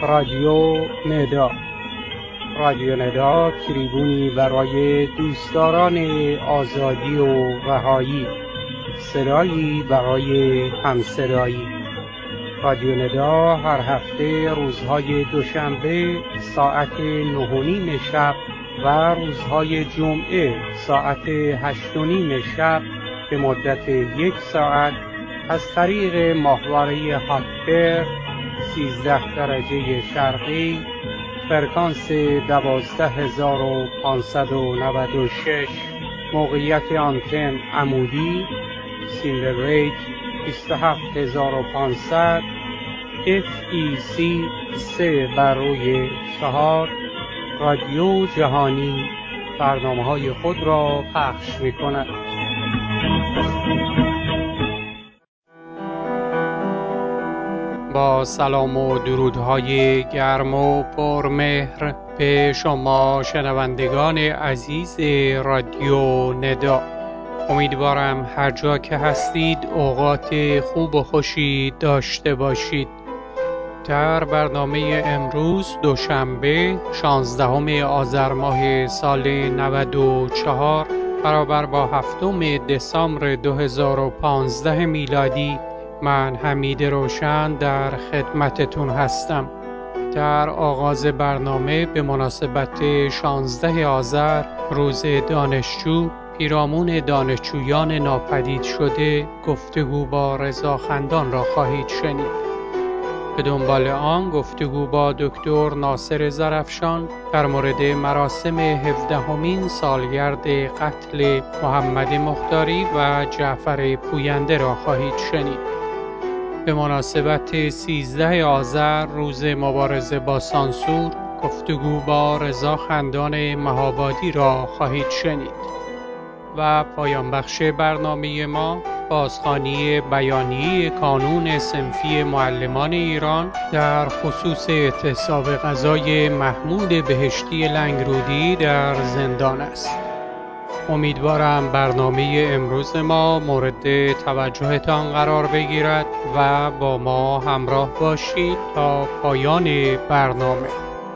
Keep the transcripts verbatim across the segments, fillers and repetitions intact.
رادیو ندا. رادیو ندا تریبونی برای دوستداران آزادی و رهایی، صدایی برای همصدایی. رادیو ندا هر هفته روزهای دوشنبه ساعت نه و نیم شب و روزهای جمعه ساعت هشت و نیم شب به مدت یک ساعت از طریق ماهواره هاپبرد سیزده درجه شرقی، فرکانس دوازده هزار و پانصد و نود و شش، موقعیت آنتن عمودی، سیمبل ریت بیست و هفت هزار و پانصد، اف ای سی سه بر روی چهار، رادیو جهانی برنامه‌های خود را پخش می‌کند. با سلام و درودهای گرم و پرمهر به شما شنوندگان عزیز رادیو ندا. امیدوارم هر جا که هستید اوقات خوب و خوشی داشته باشید. در برنامه امروز دوشنبه شانزدهم آذر ماه سال نود و چهار برابر با هفتم دسامبر دو هزار و پانزده میلادی، من حمید روشن در خدمتتون هستم. در آغاز برنامه به مناسبت شانزده آذر روز دانشجو، پیرامون دانشجویان ناپدید شده گفتگو با رضا خندان را خواهید شنید. به دنبال آن گفتگو با دکتر ناصر زرفشان در مورد مراسم هفدهمین سالگرد قتل محمد مختاری و جعفر پوینده را خواهید شنید. به مناسبت سیزده آذر روز مبارزه با سانسور گفتگو با رضا خندان مهابادی را خواهید شنید. و پایان بخش برنامه ما بازخوانی بیانیه کانون صنفی معلمان ایران در خصوص اعتصاب غذای محمود بهشتی لنگرودی در زندان است. امیدوارم برنامه امروز ما مورد توجهتان قرار بگیرد و با ما همراه باشید تا پایان برنامه.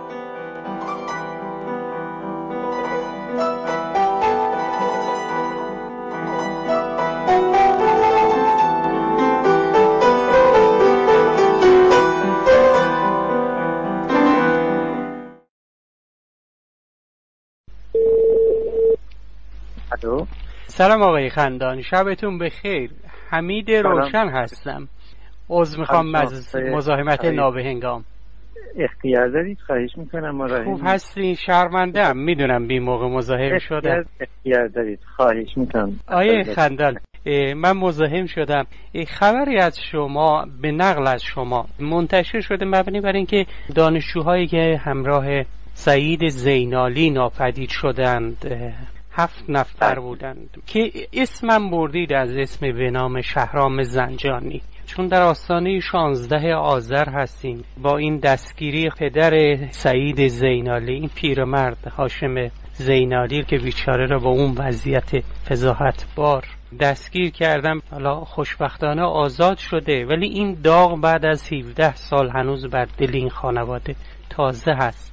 الو. سلام آقای خندان، شبتون بخیر. حمید روشن هستم. عذر میخوام از مزاحمت نابهنگام. اختیار دارید، خواهش میکنم. مراحل خوب هستین؟ شرمندم، میدونم بی موقع مزاحم شدم. اختیار دارید، خواهش میکنم. آقای خندان، من مزاحم شدم. خبری از شما به نقل از شما منتشر شده مبنی بر اینکه دانشجوهایی که همراه سعید زینالی ناپدید شدند هفت نفر بودند که اسمم بردید از اسم به نام شهرام زنجانی، چون در آستانه شانزده آذر هستیم با این دستگیری پدر سعید زینالی، این پیرمرد هاشم زینالی که بیچاره را با اون وضعیت فضاحت بار دستگیر کردم. حالا خوشبختانه آزاد شده، ولی این داغ بعد از هفده سال هنوز بر دل این خانواده تازه هست.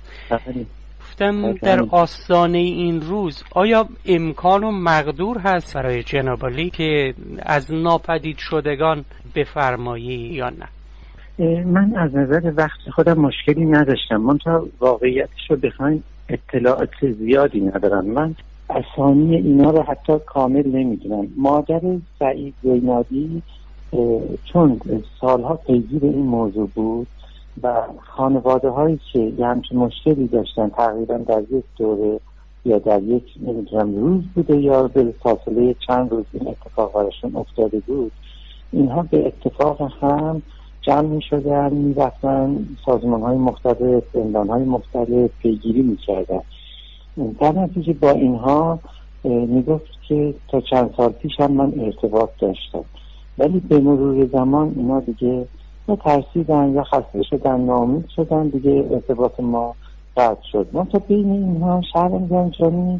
در آستانه این روز آیا امکان و مقدور هست برای جناب عالی که از ناپدید شدگان بفرمایی یا نه؟ من از نظر وقت خودم مشکلی نداشتم، من تا واقعیتش رو بخواین اطلاعات زیادی ندارم. من اسامی اینا رو حتی کامل نمیدونم. مادر سعید زینالی چون سالها پیگیر این موضوع بود و خانواده هایی که یه همچین مشکلی داشتن تقریبا در یک دوره یا در یک نمیدونم روز بوده یا به فاصله چند روز این اتفاق براشون افتاده بود، اینها به اتفاق هم جمع می شدن، می رفتن سازمان های مختلف، زندان های مختلف پیگیری می کردن. در نتیجه با اینها می گفت که تا چند سال پیش هم من ارتباط داشتم، ولی به مرور زمان اینا دیگه یا ترسیدن یا خسته شدن، ناامید شدن، دیگه ارتباط ما قطع شد. ما تا بین اینها شهرام زنجانی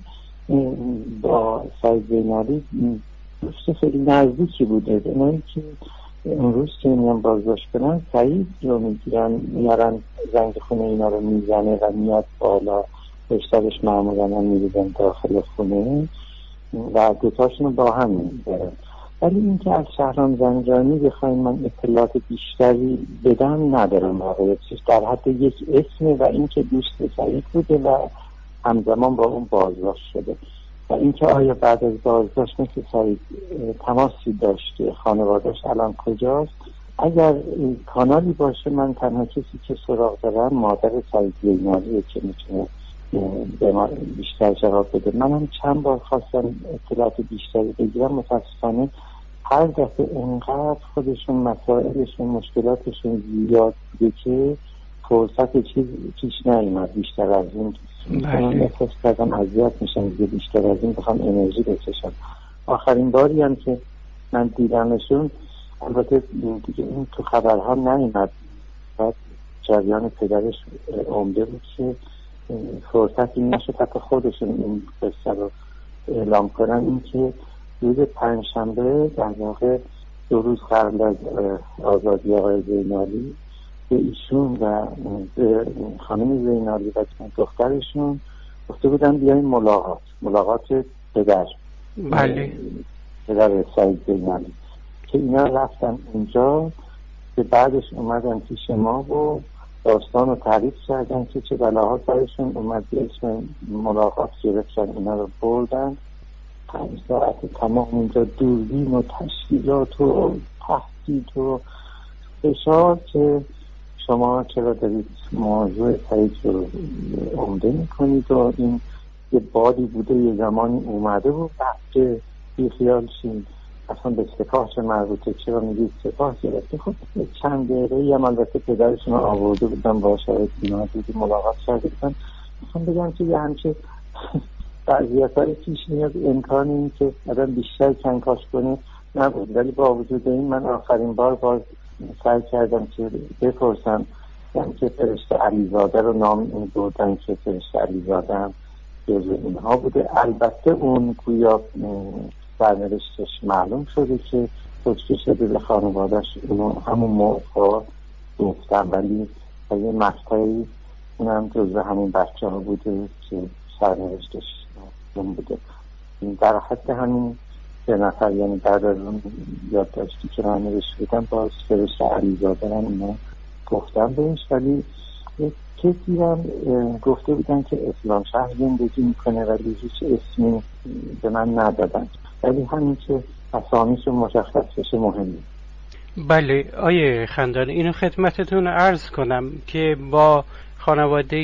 با سعید زینالی دوست خیلی نزدیکی بوده، به نوعی که اون روز که میان بازداشت کنن سعید رو میگیرن میارن، زنگ خونه اینا رو میزنه و میاد بالا، بشترش معمولا هم میریزن داخل خونه و دوتاشون رو با هم میبرن. ولی اینکه از شهرام زنجانی بخوایم من اطلاعات بیشتری بدم ندارم واقعیتش، در حد یک اسم و اینکه دوست سعید بوده و همزمان با اون بازداشت شده و اینکه آیا بعد از بازداشت مثل سعید تماسی داشته، خانواده‌اش الان کجاست. اگر کانالی باشه من تنها کسی که سراغ دارم مادر سعید زینالیه که میتونه به ما بیشتر جواب بده. من هم چند بار خواستم اطلاعات بیشتری بگیرم، متاسفانه هر دفعه اینقدر خودشون مسائلشون مشکلاتشون زیاد بوده که فرصت چیز پیش نیومد بیشتر از این. من احساس کردم اذیت میشم دیگه، بیشتر از این بخوام انرژی بکشم. آخرین باری هم که من دیدمشون، البته دیگه این تو خبرها نیومد، بعد جریان پدرش عمده بود که فرصتی نشد حتی خودشون این قصه رو اعلام کنن. این که روز پنجشنبه در واقع دو روز قبل از آزادی آقای زینالی به ایشون و به خانم زینالی و دخترشون گفته بودن بیاین ملاقات ملاقات پدر بله پدر سعید زینالی، که اینا رفتن اونجا که بعدش اومدن پیش ما و داستان رو تعریف کردن که چه بلاها سرشون اومد، اسم ملاقات گرفتن، اینا رو بردن. پنج ساعت تمام اونجا دوربین و تشکیلات و تحقیق و فشار که شما چرا دارید موضوع سعید رو عمده میکنید و این یه بادی بوده یه زمانی اومده و بعد بیخیال شید، اصلا به سپاه چه مربوطه، چرا میگید سپاه گرفته. خب چند دقیقه هم البته پدرشون رو آورده بودن با شاید اینا دیدی ملاقات کرده بودن. میخوام بگم که یه همچه وضعیت های پیش میاد، امکان این که آدم بیشتر کنکاش کنه نبود. ولی با وجود این من آخرین بار باز سعی کردم که بپرسم، یعنی که فرشته علیزاده رو نام بردن که فرشته علیزاده هم جزو اینها بوده. البته اون گویا سرنوشتش معلوم شده که کشته شده به خانوادهش، اونو همون موقع گفتم، ولی یه مقطعی اونم جزو همون بچه ها بوده که سرنوشتش معلوم بوده. در حد همین سه نفر، یعنی بعد از اون یاد داشتی که من نوشته بودم باز فرشته علیزاده هم اینا گفتم بهش. ولی کسی هم گفته بودن که اسلام شهر زندگی میکنه ولی هیچ اسمی به من ندادن، ولی همین که اسامیشون مشخص بشه مهمه. بله آیه خندان، اینو خدمتتون عرض کنم که با خانواده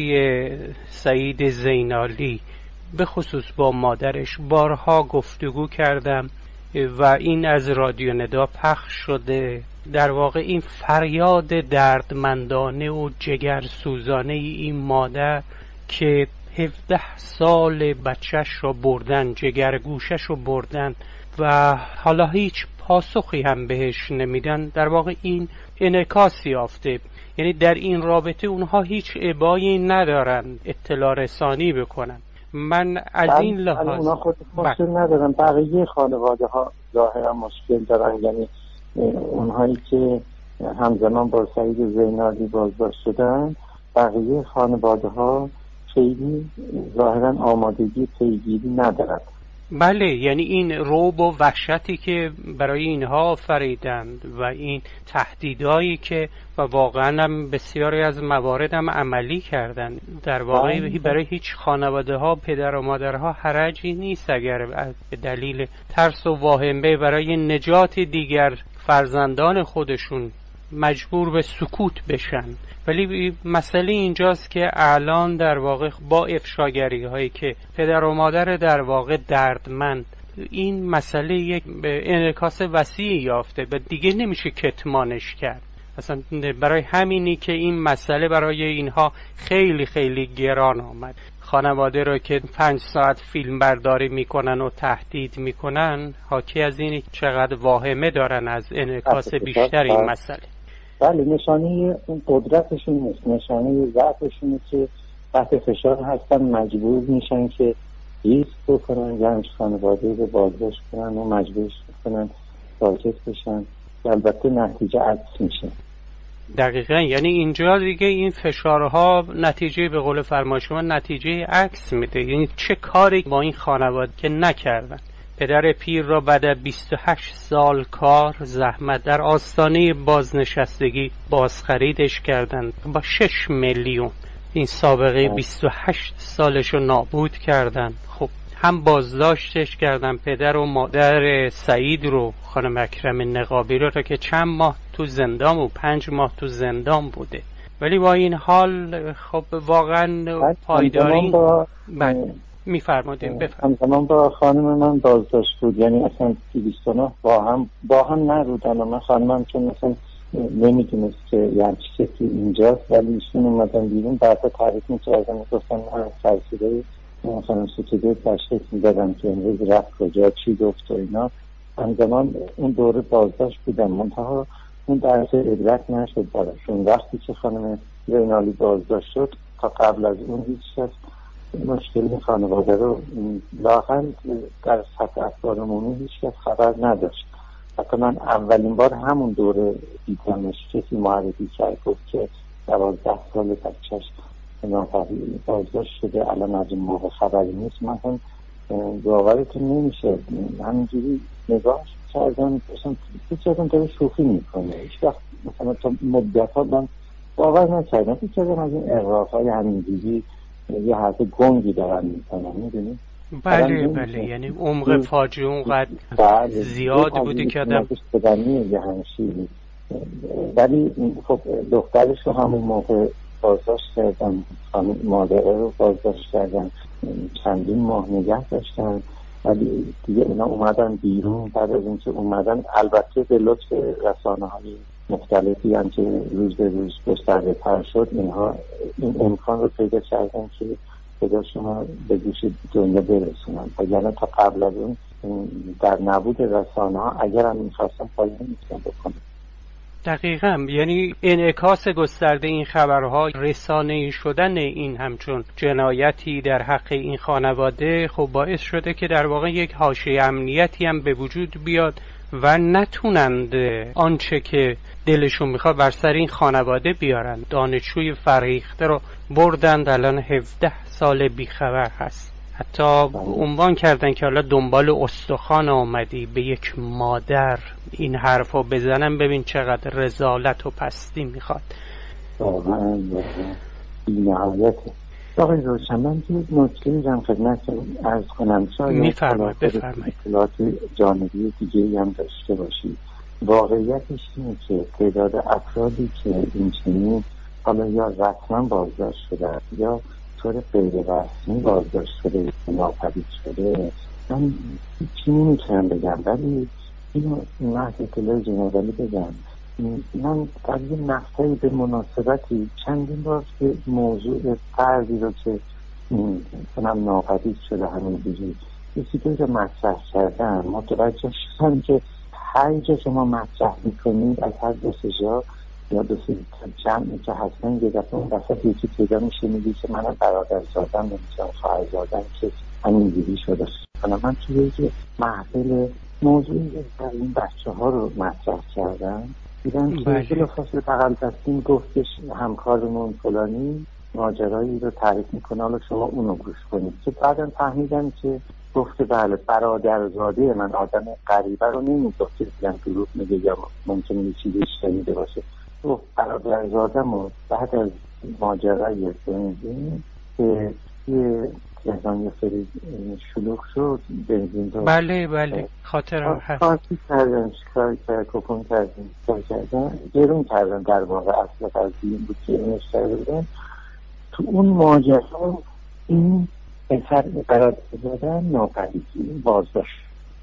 سعید زینالی به خصوص با مادرش بارها گفتگو کردم و این از رادیو ندا پخش شده. در واقع این فریاد دردمندانه و جگرسوزانه این مادر که هفده سال بچهش رو بردن، جگرگوشش رو بردن و حالا هیچ پاسخی هم بهش نمیدن، در واقع این انعکاس یافته. یعنی در این رابطه اونها هیچ ابایی ندارن اطلاع رسانی بکنن. من از این لحاظ اونا خود مشکل ندارن، بقیه خانواده ها ظاهرا مشکل دارن، یعنی اونهایی که همزمان با سعید زینالی بازداشت شدن بقیه خانواده ها خیلی ظاهرا آمادگی پیگیری ندارن. بله، یعنی این رعب و وحشتی که برای اینها آفریدند و این تهدیدایی که و واقعا هم بسیاری از موارد هم عملی کردند، در واقع برای هیچ خانواده ها پدر و مادرها حرجی نیست اگر به دلیل ترس و واهمه برای نجات دیگر فرزندان خودشون مجبور به سکوت بشن. ولی مسئله اینجاست که الان در واقع با افشاگری هایی که پدر و مادر در واقع دردمند، این مسئله یک انعکاس وسیعی یافته و دیگه نمیشه کتمانش کرد. اصلا برای همینی که این مسئله برای اینها خیلی خیلی گران آمد. خانواده رو که پنج ساعت فیلم برداری میکنن و تهدید میکنن، حاکی از اینی چقدر واهمه دارن از انعکاس بیشتر این مسئله. بله، نشانه اون قدرتشون نیست، نشانه ضعفشونه که تحت فشار هستن، مجبور میشن که ریسک بکنن، یعنی خانواده رو بازداشت کنن و مجبورش کنن ساکت بشن. البته نتیجه عکس میشه. دقیقاً، یعنی اینجا دیگه این فشارها نتیجه به قول فرما شما نتیجه عکس میده. یعنی چه کاری با این خانواده که نکردن. پدر پیر را بعد از بیست و هشت سال کار زحمت در آستانه بازنشستگی بازخریدش کردن با شش میلیون. این سابقه بیست و هشت سالش رو نابود کردن. خب هم بازداشتش کردن پدر و مادر سعید رو، خانم اکرم نقابی رو که چند ماه تو زندان و پنج ماه تو زندان بوده. ولی با این حال خب واقعا پایداری میفرمودیم. بفرمایید. همزمان با خانم من بازداشت بود، یعنی اصلا دویست و نه با هم با هم نبودن و من خانمم که مثلا نمیدونست که یعنی چی که اینجاست، ولی ایشون اومدن بیرون بعد تعریف میکردن گفتن من فرسیده خانم ستوده تشخیص میدادم که امروز رفت کجا چی گفت و اینا. همزمان اون دوره بازداشت بودن، منتها اون درس عبرت نشد براشون. وقتی که خانم رینالی بازداشت شد تا قبل از اون هیچ کس مشکلی خانواده رو لااقل در سطح افراد عمومی هیچ کس خبر نداشت. حتی من اولین بار همون دوره دیدمش، کسی معرفی کرد گفت که دوازده سال بچه‌ش ناپدید بازداشت شده، الان از اون موقع خبری نیست. من هم باورتون نمیشه، همینجوری نگاهش کردم اصلا هیچ کردم داره شوخی میکنه. هیچ وقت مثلا تا مدت ها من باور نکردم، هیچ کردم از این اغراق های همینجوری یه حرف گنگی دارن میکنن. میدونی؟ بله بله، یعنی عمق فاجعه اونقدر زیاد بوده که آدم بدنی یه همشی. ولی خب دخترش رو همون موقع بازداشت کردن، خانم مادره رو بازداشت کردن، چندین ماه نگه داشتن، ولی دیگه اینا اومدن بیرون. بعد از اینکه اومدن البته به لطف رسانه‌های مختلفی هم که روز به روز گسترده تر شد، اینها این امکان رو پیدا کردن که صداشون رو به گوش دنیا برسونن. وگرنه تا قبل از اون در نبود رسانه‌ها اگر هم می‌خواستن پایین نمی‌تونن بکنن. دقیقاً، یعنی انعکاس گسترده این خبرها، رسانه‌ای شدن این همچون جنایتی در حق این خانواده خب باعث شده که در واقع یک حاشیه امنیتی هم به وجود بیاد و نتونند آنچه که دلشون میخواد بر سر این خانواده بیارن. دانشجوی فرهیخته رو بردند، الان هفده سال بیخبر هست. حتی عنوان کردن که حالا دنبال استخوان آمدی، به یک مادر این حرفو بزنن ببین چقدر رذالت و پستی میخواد. واقعا بی‌نهایته. آقای روشن، من که نکته میگم خدمتتون عرض کنم، شاید میفرمایید بفرمایید اطلاعات جانبی دیگه‌ای هم داشته باشید. واقعیتش اینه که تعداد افرادی که این چنین حالا یا رسما بازداشت شده یا طور غیر رسمی بازداشت شده ناپدید شده، من چی نمیتونم بگم، ولی اینو محض اطلاع جنابالی بگم. من در یه مقطعی به مناسبتی چندین بار که موضوع فردی رو که کنم ناپدید شده همینجوری یکی دو جا مطرح کردن، متوجه شدم که هر جا شما مطرح میکنید از هر دو سه جا یا دو سه جمعی که حتما یه دفعه اون وسط یکی پیدا میشه میگه که منم برادر زادم نمیشم خواهر زادم که همینجوری شده. من توی یک محفل موضوعی که این بچه ها رو مطرح کردن دیدم که بلافاصله بغل دستیم گفتش همکارمون فلانی ماجرایی رو تعریف میکنه، حالا شما اونو گوش کنید. که بعدم فهمیدم که گفته بله برادرزاده من، آدم غریبه رو نمیگفت که دیدم دروغ میگه یا ممکنه یه چیزی شنیده باشه. گفت برادرزادم و بعد از ماجرای بنزین که یه تهران یه سری شلوغ شد بنزین رو بله بله خاطرم هست خاطی کردن، شکار کردن، کپون کردن، شکار کردن، گرون کردن. در واقع اصل قضیه این بود که این اشتر بودن. تو اون ماجرا این اثر برادر زادن ناپدیدی بازداشت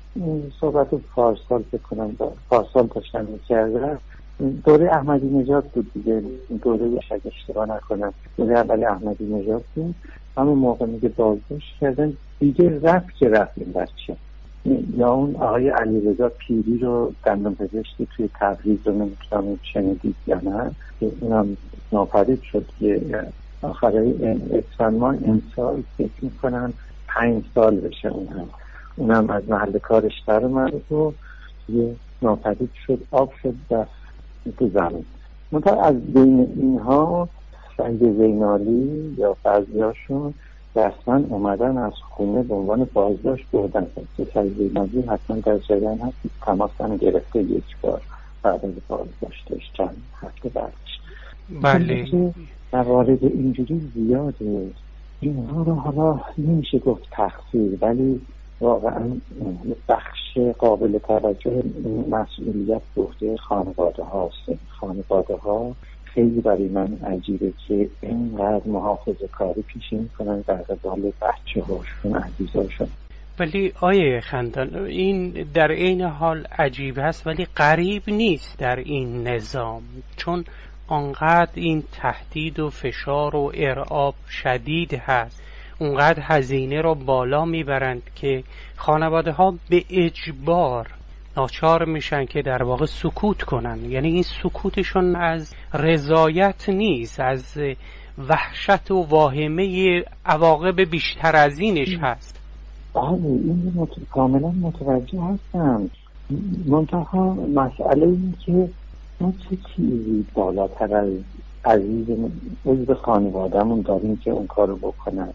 صحبت پارسال بکنم پارسال داشتن میکردن. دوره احمدی نژاد بود دیگه، دوره شاید اشتباه نکنم دوره اولی احمدی نژاد بود. همون موقع میگه بازداشت کردن دیگه رفت که رفت این بچه. یا اون آقای علیرضا پیری رو دندان پزشکی توی تبریز رو نمیتونم شنیدید یا نه، که اونم ناپدید شد که آخره اسفند ماه امسال فکر میکنم پنج سال بشه. اونم اونم از محل کارش در اومد و یه ناپدید شد، آب شد و تو زمین. منطقه از بین اینها سعید زینالی یا بعضیاشون رسما اومدن از خونه به عنوان بازداشت بردن که سعید زینالی حتما در جریان هست، تماس هم گرفته یک بار بعد از بازداشتش چند هفته بعدش. بله. موارد اینجوری زیاده. اینها رو حالا نمیشه گفت تقصیر، ولی واقعا بخش قابل توجه مسئولیت بوده خانواده هاست. خانواده ها خیلی برای من عجیبه که اینقدر محافظه کاری پیش میکنن در قبال بچه هاشون، عزیزاشون. ولی آیه خندان، این در این حال عجیب هست ولی غریب نیست در این نظام، چون آنقدر این تهدید و فشار و ارعاب شدید هست، اونقدر هزینه رو بالا میبرند که خانواده ها به اجبار ناچار میشن که در واقع سکوت کنن. یعنی این سکوتشون از رضایت نیست، از وحشت و واهمه عواقب بیشتر از اینش هست. آره این مت... کاملا متوجه هستم. منتها مسئله این که ما چه چیزی بالاتر از عزیز عضو خانوادهمون داریم که اون کارو بکنن؟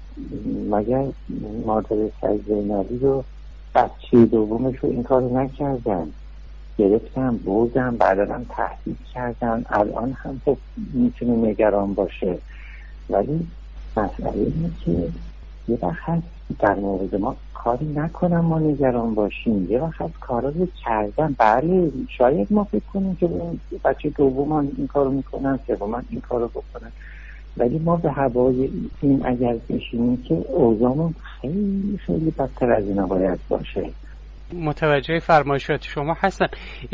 مگر مادر سعید زینالی رو بچه دومش رو این کارو نکردن؟ گرفتن بردن، بعدا هم تهدید کردن، الان هم خب میتونه نگران باشه. ولی مسئله اینه که یه وقت هست در مورد ما کاری نکنم ما نگران باشیم، یه وقت هست کارا رو کردن. بله شاید ما فکر کنیم که بچه دوم این کارو میکنن، سوم این کارو بکنن، ولی ما به هوای این اگر بشینیم که اوضاعمون خیلی خیلی بدتر از اینا باید باشه. متوجه فرمایشات شما هستم.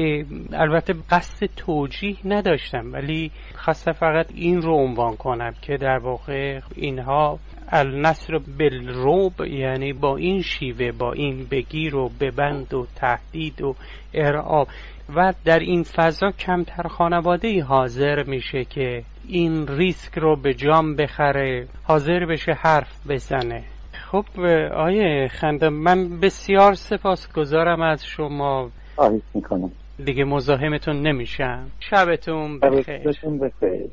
البته قصد توجیه نداشتم، ولی خواستم فقط این رو عنوان کنم که در واقع اینها النصر بالرعب، یعنی با این شیوه، با این بگیر و ببند و تهدید و ارعاب، و در این فضا کمتر خانواده‌ای حاضر میشه که این ریسک رو به جام بخره، حاضر بشه حرف بزنه. خب آیه خندم، من بسیار سپاسگزارم از شما. خواهش میکنم. دیگه مزاحمتون نمیشم. شبتون بخیر. شبتون بخیر.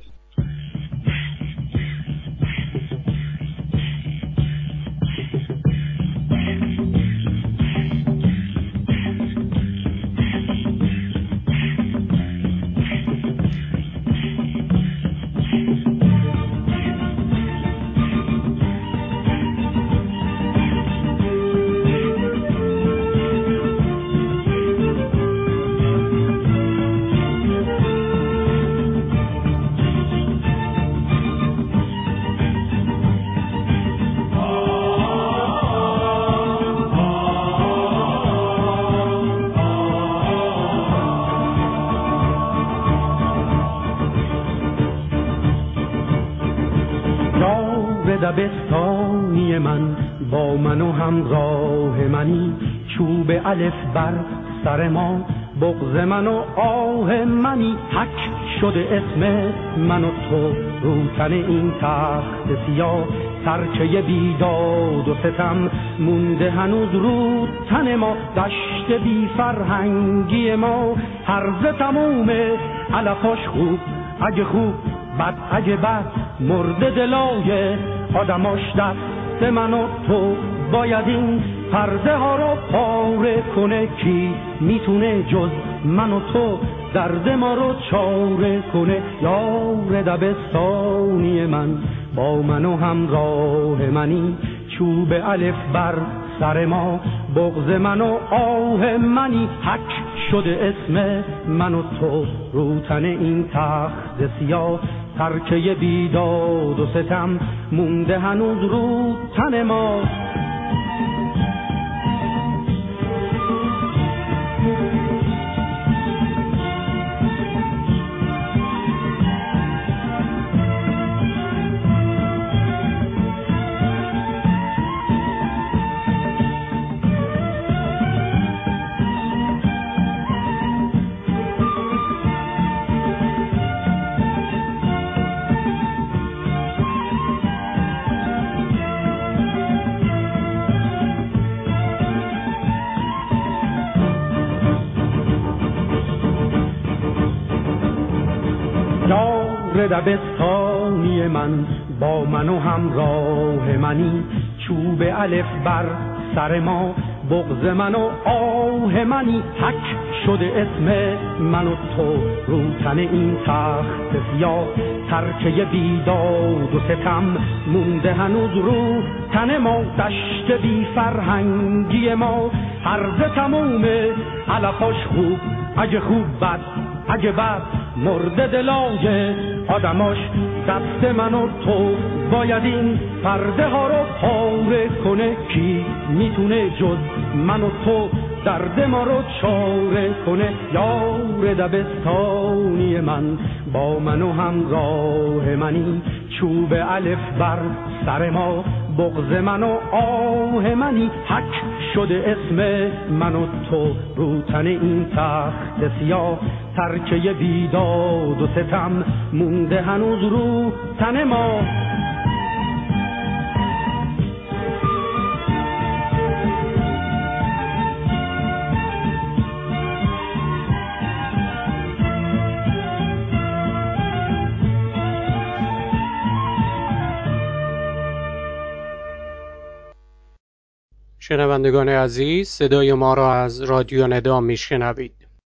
دبستانی من با من و همراه منی، چوب الف بر سر ما، بغض من و آه منی، حک شده اسم من و تو رو تن این تخت سیاه، ترکه بیداد و ستم مونده هنوز رو تن ما، دشت بی فرهنگی ما هرزه تمومه، علفاش خوب اگه خوب، بد اگه بد، مرده دلای آدماش دست من و تو، باید این پرده ها رو پاره کنه، کی میتونه جز من و تو درد ما رو چاره کنه. یار دبستانی من با من و همراه منی، چوب الف بر سر ما، بغض من و آه منی، حک شده اسم من و تو رو تن این تخت سیاه، ترکه بیداد و ستم مونده هنوز رو تن ما. یار دبستانی من، با من و همراه منی، چوب الف بر سر ما، بغض من و آه منی، حک شده اسم من و تو رو تن این تخت سیاه، ترکه بیداد و ستم مونده هنوز رو تن ما، دشت بی فرهنگی ما هرزه تمومه، علفاش خوب اگه خوب بد اگه بد مرده دلای آدماش، دست من و تو باید این پرده ها رو پاره کنه، کی میتونه جز من و تو درد ما رو چاره کنه، یار دبستانی من، با من و همراه منی، چوب الف بر سر ما، بغض من و آه منی، حک شده اسم من و تو رو تن این تخت سیاه، ترکه بیداد و ستم مونده هنوز رو تن ما. شنوندگان عزیز، صدای ما را از رادیو ندا میشنوید.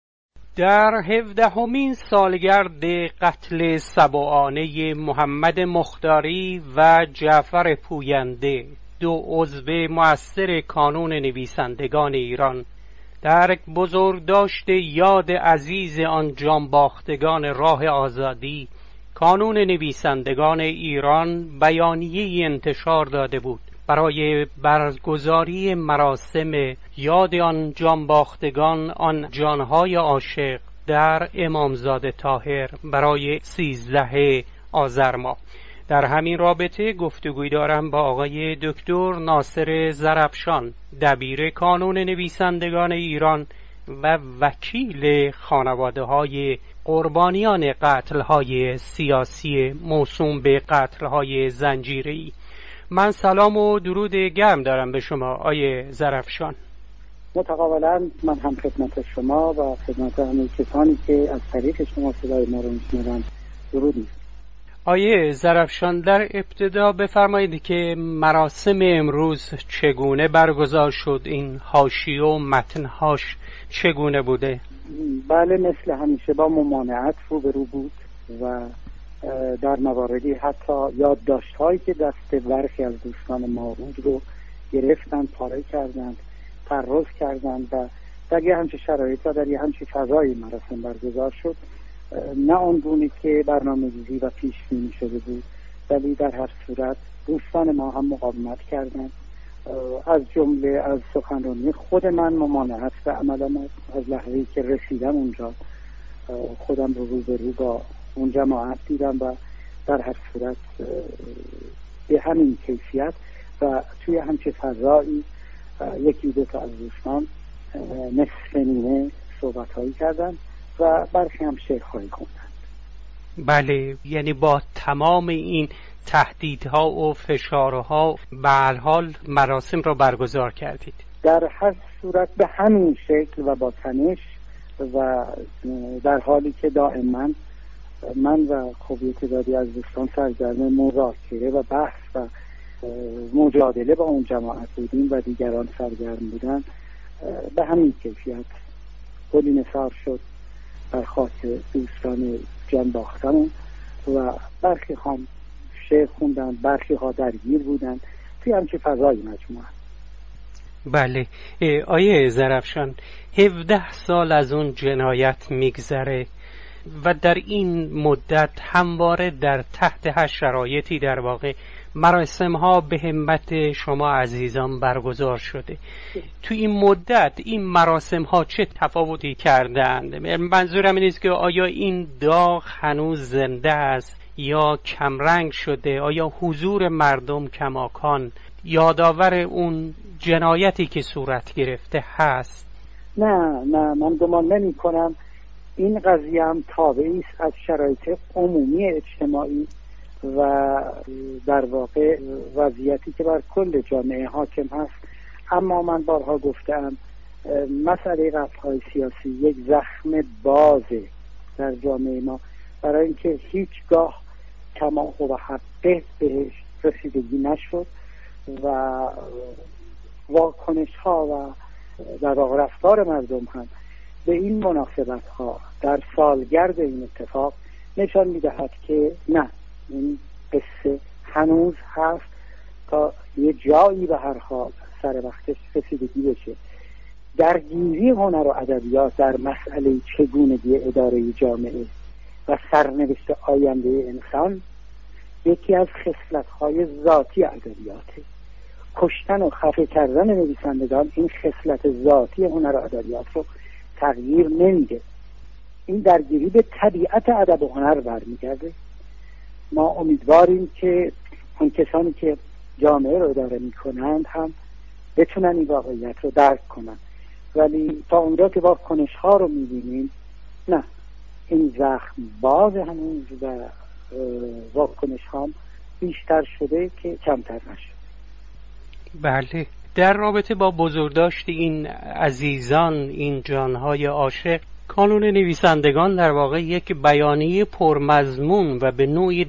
در هفدهمین سالگرد قتل سبعانه محمد مختاری و جعفر پوینده، دو عضو مؤثر کانون نویسندگان ایران، در بزرگداشت یاد عزیز آن جانباختگان راه آزادی، کانون نویسندگان ایران بیانیه‌ای انتشار داده بود برای برگزاری مراسم یاد آن جانباختگان، آن جانهای عاشق در امامزاده طاهر برای سیزده آذر ماه. در همین رابطه گفتگوی دارم با آقای دکتر ناصر زرفشان، دبیر کانون نویسندگان ایران و وکیل خانواده های قربانیان قتل های سیاسی موسوم به قتل های زنجیره‌ای. من سلام و درود گرم دارم به شما آیه زرفشان. متقابلا من هم خدمت شما و خدمت همه کسانی که از طریق شما صدای ما رو میشنوند درود می‌فرستم. آیه زرفشان، در ابتدا بفرمایید که مراسم امروز چگونه برگزار شد؟ این حاشیه و متنهاش چگونه بوده؟ بله، مثل همیشه با ممانعت روبرو بود و در مواردی حتی یادداشت‌هایی که دست برخی از دوستان ما بود رو گرفتن، پاره کردند، تعرض کردند و در یه همچه شرایط و در یه همچه فضایی مراسم برگزار شد. نه آن گونه که برنامه‌ریزی و پیش بینی شده بود، ولی در هر صورت دوستان ما هم مقاومت کردند. از جمله از سخنرانی خود من ممانعت به عمل آمد. از لحظه‌ای که رسیدم اونجا خودم رو روبرو با اون جماعت دیدم و در هر صورت به همین کیفیت و توی همچه فضایی یکی دو تا از دوستان نصف نیمه صحبت هایی کردن و برخی هم شعر خواهی خوندن. بله، یعنی با تمام این تهدیدها و فشارها به هر حال مراسم را برگزار کردید. در هر صورت به همین شکل و با تنش و در حالی که دائما من و خوبی تعدادی از دوستان سرگرم مذاکره و بحث و مجادله با اون جماعت بودیم و دیگران سرگرم بودن، به همین کیفیت گلی نثار شد بر خاطر دوستان جان باختمون و برخی هم شعر خوندن، برخی ها درگیر بودن توی همچه فضای مجموعه. بله آیه زرفشان، هفده سال از اون جنایت میگذره و در این مدت همواره در تحت هر شرایطی در واقع مراسم ها به همت شما عزیزان برگزار شده. تو این مدت این مراسم ها چه تفاوتی کردند؟ منظورم این است که آیا این داغ هنوز زنده است یا کمرنگ شده؟ آیا حضور مردم کماکان یادآور اون جنایتی که صورت گرفته هست؟ نه نه، من گمان نمی کنم. این قضیه هم تابعی است از شرایط عمومی اجتماعی و در واقع وضعیتی که بر کل جامعه حاکم هست. اما من بارها گفتم مسئله قتل‌های سیاسی یک زخم بازه در جامعه ما برای اینکه هیچگاه تمام و حقه بهش رسیدگی نشد و واکنش ها و در واقع رفتار مردم هم به این مناسبت ها در سالگرد این اتفاق نشان میدهد که نه، این قصه هنوز هست تا یه جایی به هر حال سر وقتش رسیدگی بشه. درگیری هنر و ادبیات در مسئله چگونگی اداره جامعه و سرنوشت آینده انسان یکی از خصلت‌های ذاتی ادبیاته. کشتن و خفه کردن نویسندگان این خصلت ذاتی هنر و ادبیات رو تغییر نمیده. این درگیری به طبیعت ادب و هنر برمیگرده. ما امیدواریم که اون کسانی که جامعه رو اداره میکنند هم بتونن این واقعیت رو درک کنن، ولی تا اونجا که واکنش ها رو میبینیم نه، این زخم باز هنوز و واکنش ها بیشتر شده که کمتر نشده. بله، در رابطه با بزرگداشت این عزیزان، این جانهای عاشق، کانون نویسندگان در واقع یک بیانیه پرمضمون و به نوعی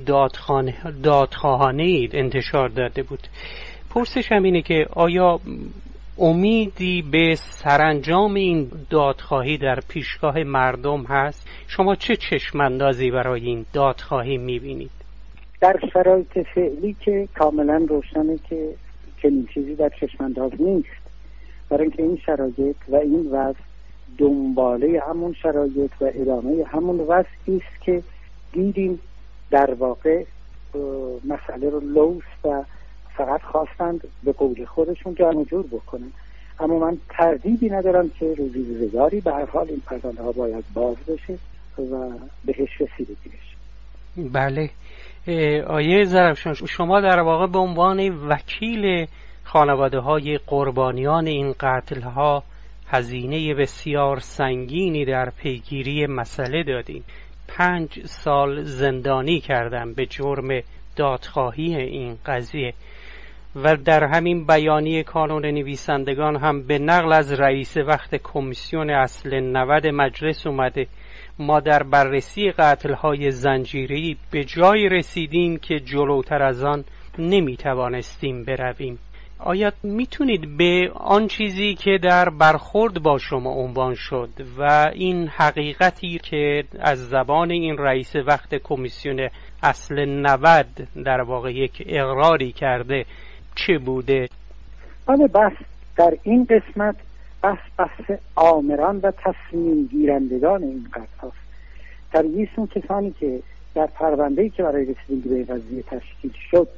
دادخواهانه انتشار داده بود. پرسشم اینه که آیا امیدی به سرانجام این دادخواهی در پیشگاه مردم هست؟ شما چه چشماندازی برای این دادخواهی میبینید؟ در شرایط فعلی که کاملا روشنه که چنین چیزی در چشمانداز نیست، برای اینکه این شرایط و این وضع دنباله همون شرایط و ادامه همون وضعی است که دیدیم. در واقع مسئله رو لوس و فقط خواستند به قول خودشون جمع جور بکنن. اما من تردیدی ندارم که روزی روزگاری به هر حال این پرونده ها باید باز بشه و بهش رسیدگی بشه. بله، آیه زرفشان، شما در واقع به عنوان وکیل خانواده های قربانیان این قتل ها هزینه بسیار سنگینی در پیگیری مسئله دادین. پنج سال زندانی کردم به جرم دادخواهی این قضیه و در همین بیانیه کانون نویسندگان هم به نقل از رئیس وقت کمیسیون اصل نود مجلس اومده ما در بررسی قتل‌های زنجیره‌ای به جای رسیدیم که جلوتر از آن نمیتوانستیم برویم. آیا میتونید به آن چیزی که در برخورد با شما عنوان شد و این حقیقتی که از زبان این رئیس وقت کمیسیون اصل نود در واقع یک اقراری کرده چه بوده؟ بله، بس در این قسمت بس بحث آمران و تصمیم گیرندگان این قتل هاست. طبیعیست اون کسانی که در پرونده‌ای که برای رسیدگی به این قضیه تشکیل شد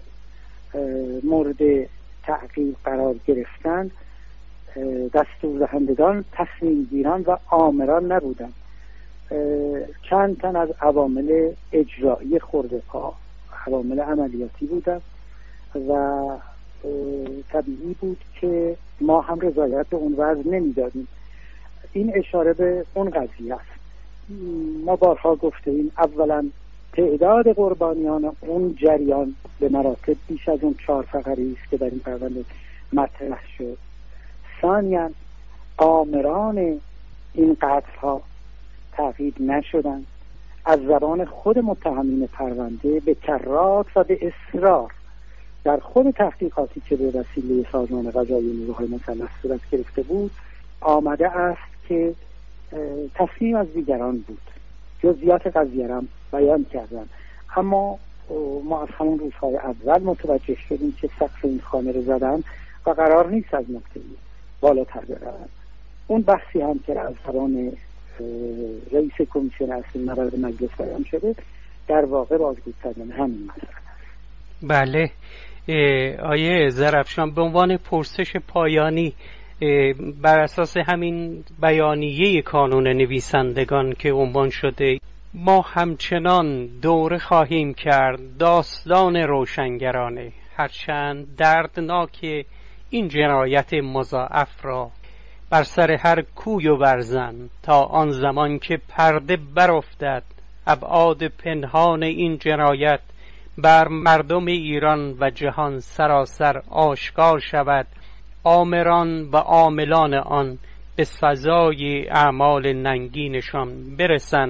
مورد تعقیب قرار گرفتند، دستور دهندگان، تصمیم گیران و آمران نبودند. چند تن از عوامل اجرایی خورده پا، عوامل عملیاتی بودند و طبیعی بود که ما هم رضایت به اون وضع نمیدادیم. این اشاره به اون قضیه است. ما بارها گفتیم اولا تعداد قربانیان اون جریان به مراتب بیش از اون چهار فقری است که در این پرونده مطرح شد. ثانیاً آمران این قتل ها تعقیب نشدند. از زبان خود متهمین پرونده به کرات و به اصرار در خود تحقیقاتی که به وسیله سازمان قضایی نیروهای مسلح صورت گرفته بود آمده است که تصمیم از دیگران بود. جزئیات قضیه را بیان کردن، اما ما از همون روزهای اول متوجه شدیم که سقف این خانه رو زدن و قرار نیست از نقطه بالاتر برن. اون بحثی هم که از زبان رئیس کمیسیون اصل نود مجلس بیان شده در واقع بازگو کردن همین مسئله است. بله، آیه زرفشان، به عنوان پرسش پایانی بر اساس همین بیانیه کانون نویسندگان که عنوان شده ما همچنان دوره خواهیم کرد داستان روشنگرانه، هرچند دردناک این جنایت مضاعف را بر سر هر کوی و برزن تا آن زمان که پرده برافتد ابعاد پنهان این جنایت بر مردم ایران و جهان سراسر آشکار شود، آمران و عاملان آن به سزای اعمال ننگینشان برسند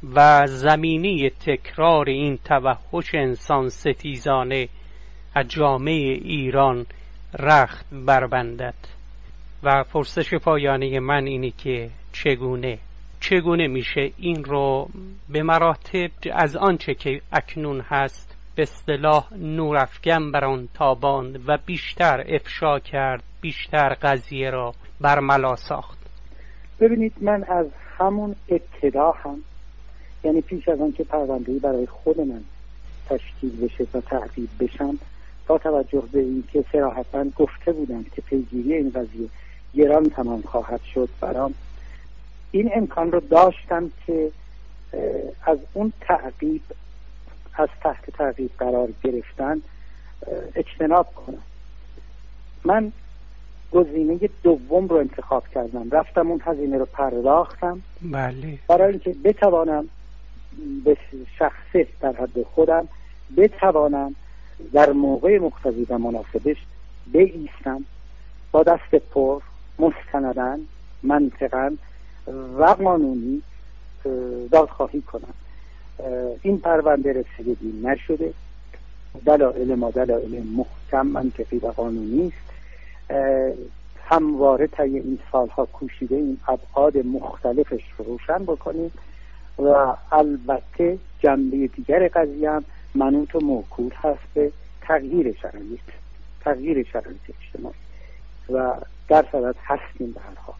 و زمینه تکرار این توحش انسان ستیزانه از جامعه ایران رخت بربندد. و پرسش پایانی من اینه که چگونه چگونه میشه این رو به مراتب از آنچه که اکنون هست به اصطلاح نورافکن بر آن تاباند و بیشتر افشا کرد، بیشتر قضیه را برملا ساخت؟ ببینید، من از همون ابتدا هم، یعنی پیش از آن که پرونده‌ای برای خود من تشکیل بشه و تعقیب بشم، با توجه به این که صراحتاً گفته بودند که پیگیری این قضیه گران تمام خواهد شد برام، این امکان رو داشتم که از اون تعقیب، از تحت تعقیب قرار گرفتن اجتناب کنم. من گزینه دوم رو انتخاب کردم، رفتم اون هزینه رو پرداختم. بله. برای اینکه بتوانم به شخصه در حد خودم بتوانم در موقع مقتضی و مناسبش بایستم، با دست پر، مستنداً، منطقاً و قانونی دادخواهی کنم. این پرونده رسیدگی نشده، دلایل ما دلایل محکم، منطقی و قانونی است. همواره طی این سالها کوشیده این ابعاد مختلفش رو روشن بکنیم و البته جنبه دیگر قضیه هم منوط و موکول هست به تغییر شرایط تغییر شرایط اجتماعی و در صدد هستیم به هر حال.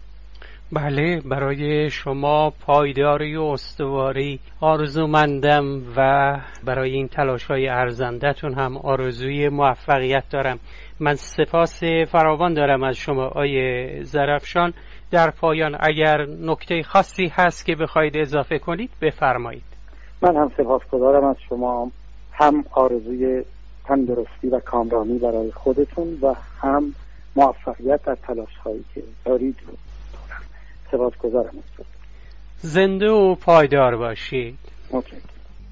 بله، برای شما پایداری و استواری آرزومندم و برای این تلاش‌های ارزنده‌تون هم آرزوی موفقیت دارم. من سپاس فراوان دارم از شما آقای زرافشان. در پایان اگر نکته خاصی هست که بخواید اضافه کنید بفرمایید. من هم سپاسگزارم از شما، هم آرزوی تندرستی و کامرانی برای خودتون و هم موفقیت در تلاش‌هایی که دارید رو دارم. سپاسگزارم از شما. زنده و پایدار باشید. متشکرم.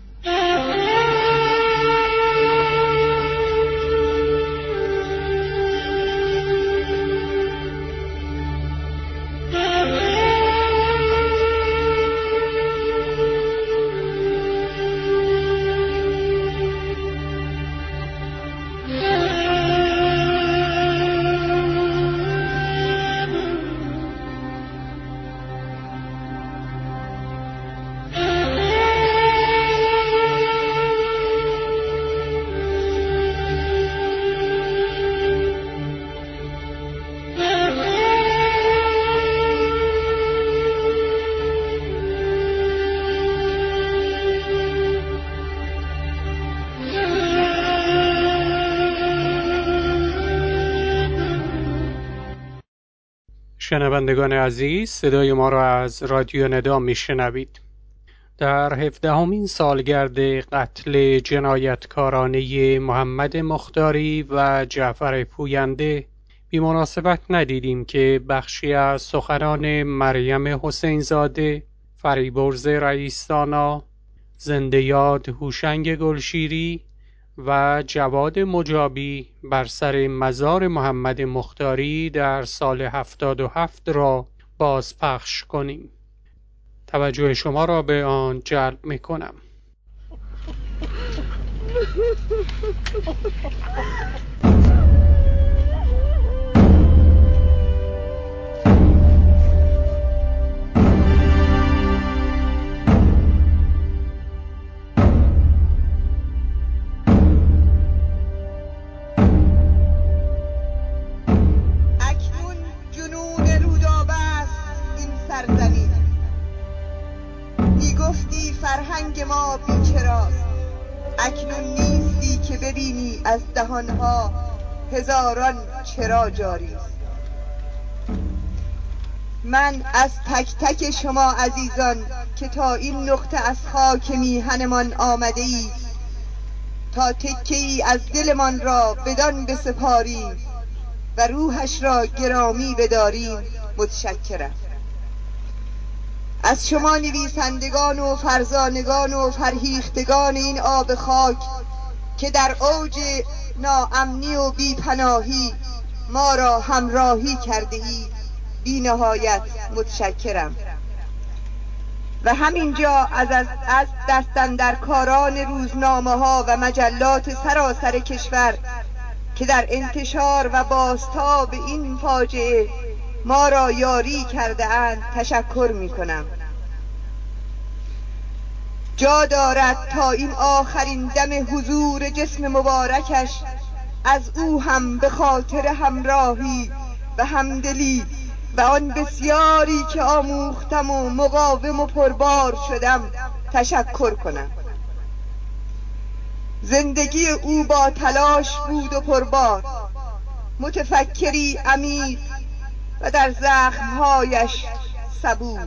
شنوندگان عزیز، صدای ما را از رادیو ندا میشنوید. در هفدهمین سالگرد قتل جنایتکارانه محمد مختاری و جعفر پوینده بی مناسبت ندیدیم که بخشی از سخنان مریم حسین زاده، فریبرز رئیس‌دانا، زنده یاد هوشنگ گلشیری و جواد مجابی بر سر مزار محمد مختاری در سال هفتاد و هفت را بازپخش کنیم. توجه شما را به آن جلب می کنم. فرهنگ ما بی‌چراست، اکنون نیستی که ببینی از دهانها هزاران چرا جاری است. من از تک تک شما عزیزان که تا این نقطه از خاک میهنمان آمده اید تا تکه ای از دلمان را بدان بسپاریم و روحش را گرامی بداریم متشکرم. از شما نویسندگان و فرزانگان و فرهیختگان این آب خاک که در اوج ناامنی و بیپناهی ما را همراهی کرده اید بی نهایت متشکرم. و همینجا از از, از دستاندرکاران روزنامه ها و مجلات سراسر کشور که در انتشار و بازتاب این فاجعه ما را یاری کرده اند تشکر می کنم. جا دارد تا این آخرین دم حضور جسم مبارکش از او هم به خاطر همراهی و همدلی و آن بسیاری که آموختم و مقاوم و پربار شدم تشکر کنم. زندگی او با تلاش بود و پربار، متفکری عمیق و در زخمهایش صبور،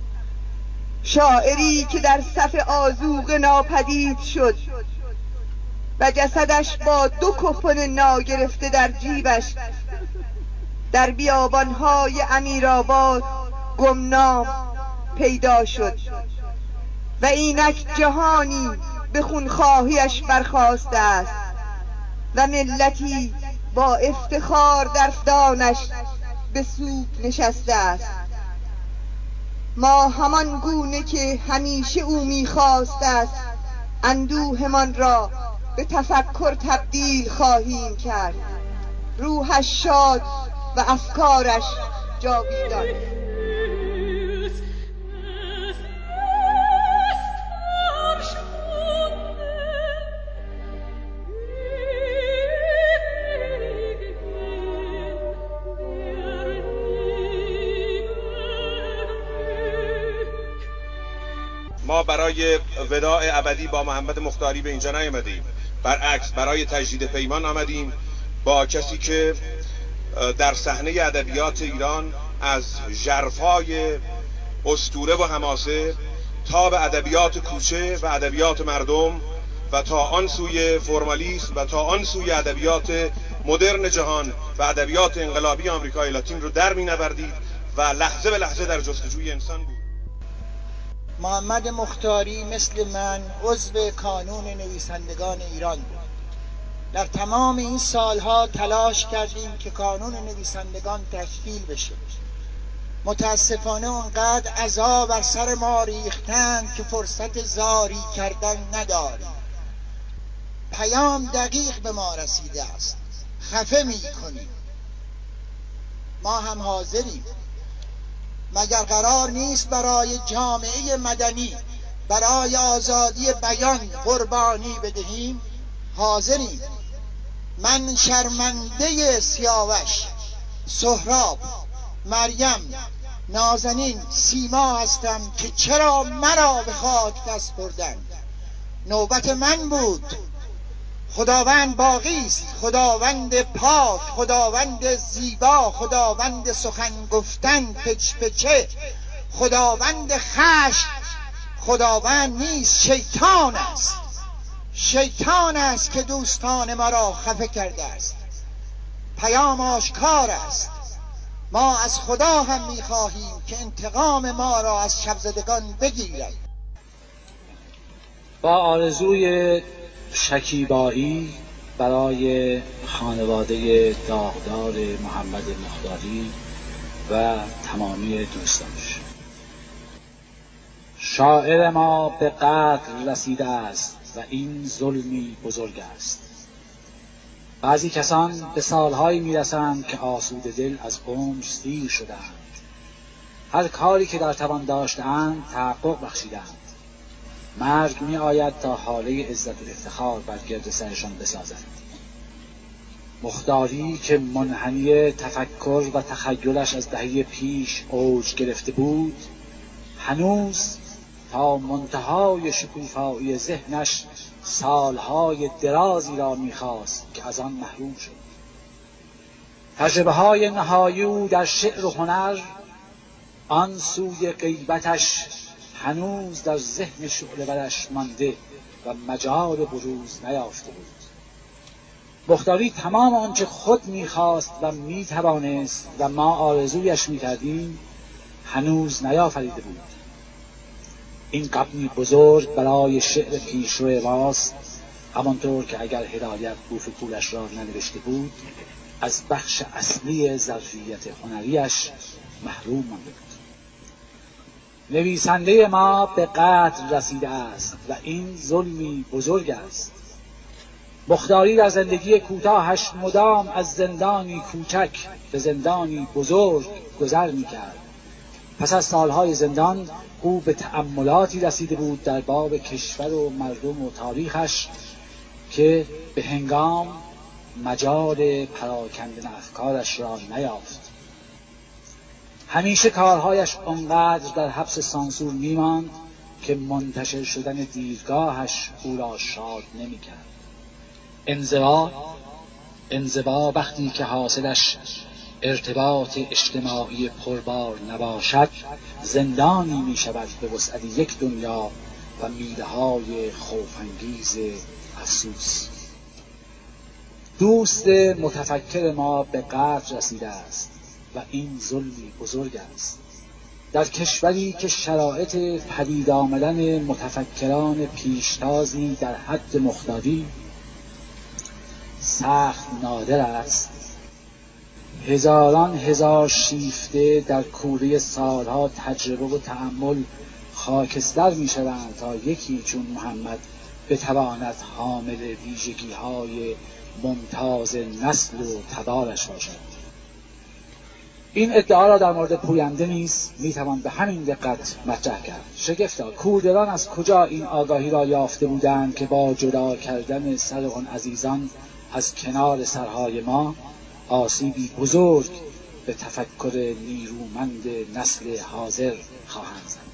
شاعری که در صف آذوقه ناپدید شد و جسدش با دو کپن ناگرفته در جیبش در بیابانهای امیرآباد گمنام پیدا شد و اینک جهانی به خونخواهیش برخاسته است و ملتی با افتخار در دانش به سوگ نشسته است. ما همان گونه که همیشه او می‌خواسته است اندوهمان را به تفکر تبدیل خواهیم کرد. روحش شاد و افکارش جاویدان. ما برای وداع ابدی با محمد مختاری به اینجا نیامدیم، برعکس برای تجدید پیمان آمدیم با کسی که در صحنه ادبیات ایران از ژرفای اسطوره و حماسه تا به ادبیات کوچه و ادبیات مردم و تا آن سوی فرمالیسم و تا آن سوی ادبیات مدرن جهان و ادبیات انقلابی آمریکای لاتین رو در می‌نوردید و لحظه به لحظه در جستجوی انسان بود. محمد مختاری مثل من عضو کانون نویسندگان ایران بود. در تمام این سالها تلاش کردیم که کانون نویسندگان تشکیل بشه. متاسفانه اونقدر عذاب بر سر ما ریختند که فرصت زاری کردن نداریم. پیام دقیق به ما رسیده است، خفه می کنیم. ما هم حاضریم. مگر قرار نیست برای جامعه مدنی، برای آزادی بیان قربانی بدهیم؟ حاضریم. من شرمنده سیاوش، سهراب، مریم، نازنین، سیما هستم که چرا مرا به خاک دست بردند. نوبت من بود. خداوند باقی است، خداوند پاک، خداوند زیبا، خداوند سخن گفتن پچ پچه، خداوند خشم. خداوند نیست، شیطان است. شیطان است که دوستان ما را خفه کرده است. پیام آشکار است. ما از خدا هم می‌خواهیم که انتقام ما را از شبزدگان بگیرد. با آرزوی شکیبایی برای خانواده داغدار محمد مختاری و تمامی دوستانش. شاعر ما به قتل رسیده است و این ظلمی بزرگ است. بعضی کسان به سالهایی میرسند که آسوده دل از عمر سیر شدند. هر کاری که در توان داشتند تحقق بخشیدند. مرگ می آید تا حاله عزت و افتخار بر گرد سرشان بسازد. مختاری که منحنی تفکر و تخیلش از دهه پیش اوج گرفته بود، هنوز تا منتهای شکوفایی ذهنش سالهای درازی را می‌خواست که از آن محروم شد. تجربه‌های نهایی او در شعر و هنر، آن سوی غیبتش هنوز در ذهن شعله‌ورش مانده و مجال بروز نیافته بود. مختاری تمام آنچه خود می‌خواست و می‌توانست و ما آرزویش می‌کردیم هنوز نیافریده بود. این غبنی بزرگ برای شعر پیشرو ماست، همانطور که اگر هدایت بوف پولش را ننوشته بود از بخش اصلی ظرفیت هنریش محروم مانده بود. نویسنده ما به قتل رسیده است و این ظلمی بزرگ است. مختاری در زندگی کوتاهش مدام از زندانی کوچک به زندانی بزرگ گذر می‌کرد. پس از سالهای زندان او به تأملاتی رسیده بود در باب کشور و مردم و تاریخش که به هنگام مجال پراکندن افکارش را نیافت. همیشه کارهایش آنقدر در حبس سانسور می‌ماند که منتشر شدن دیرگاهش او را شاد نمی‌کرد. انزوا انزوا وقتی که حاصلش ارتباط اجتماعی پربار نباشد زندانی می شود به وسعت یک دنیا و میله های خوف‌انگیز افسوس. دوست متفکر ما به قتل رسیده است و این ظلمی بزرگ است. در کشوری که شرایط پدید آمدن متفکران پیشتازی در حد مختاری سخت نادر است، هزاران هزار شیفته در کوره سالها تجربه و تأمل خاکستر می شوند تا یکی چون محمد بتواند حامل ویژگی های ممتاز نسل و تبارش باشد. این ادعا را در مورد پوینده نیز می توان به همین دقت مطرح کرد. شگفتا کوردران از کجا این آگاهی را یافته بودند که با جدا کردن سر آن عزیزان از کنار سرهای ما آسیبی بزرگ به تفکر نیرومند نسل حاضر خواهند زد.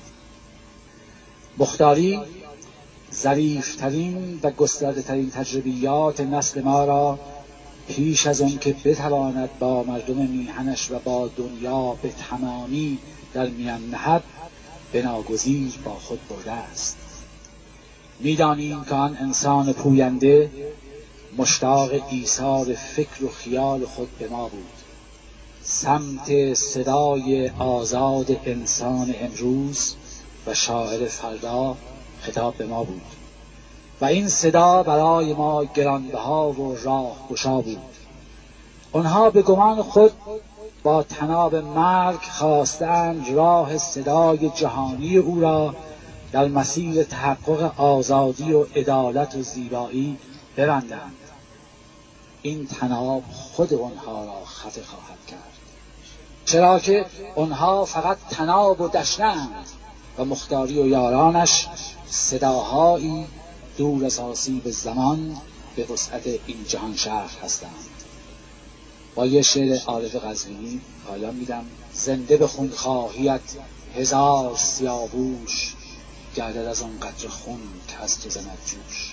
مختاری ظریفترین و گسترده ترین تجربیات نسل ما را پیش از آن که بتواند با مردم میهنش و با دنیا به تمامی در میان نهد بناگزیر با خود برده است. می‌دانیم که آن انسان پوینده مشتاق ایثار فکر و خیال خود به ما بود. سمت صدای آزاد انسان امروز و شاعر فردا خطاب به ما بود و این صدا برای ما گرانبها و راهگشا بود. آنها به گمان خود با طناب مرگ خواستند راه صدای جهانی او را در مسیر تحقق آزادی و عدالت و زیبایی ببندند. این طناب خود آنها را خفه خواهد کرد، چرا که آنها فقط طناب و دشنه‌اند و مختاری و یارانش صداهایی دور از آسیب زمان به وسعت این جهان شهر هستند. با یه شعر عارف قزوینی پایان میدم: زنده به خونخواهیت هزار سیاووش، گردد از آن قطره خون که از تو زند جوش.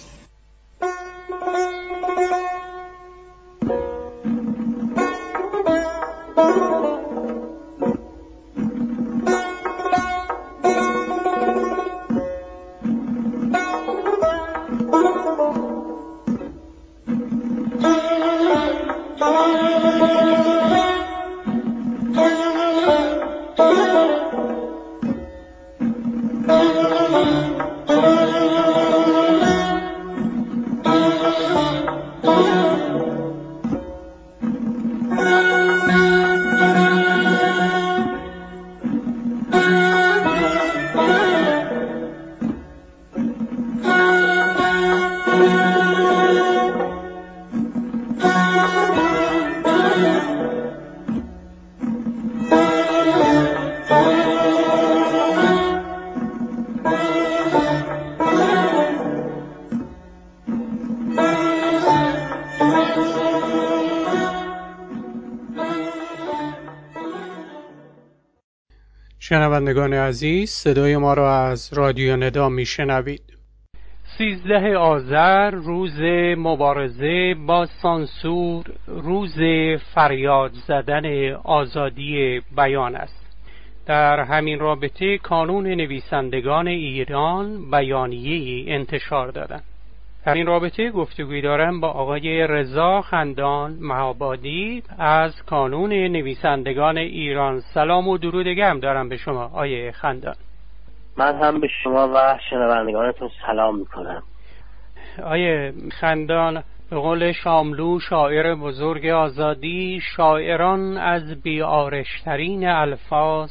شنوندگان عزیز، صدای ما را از رادیو ندا میشنوید. سیزده آذر روز مبارزه با سانسور، روز فریاد زدن آزادی بیان است. در همین رابطه کانون نویسندگان ایران بیانیه‌ای انتشار دادند. در این رابطه گفتگوی دارم با آقای رضا خندان مهابادی از کانون نویسندگان ایران. سلام و درود گرم دارم به شما آقای خندان. من هم به شما و شنوندگانتون سلام میکنم. آقای خندان، به قول شاملو شاعر بزرگ آزادی، شاعران از بیارشترین الفاظ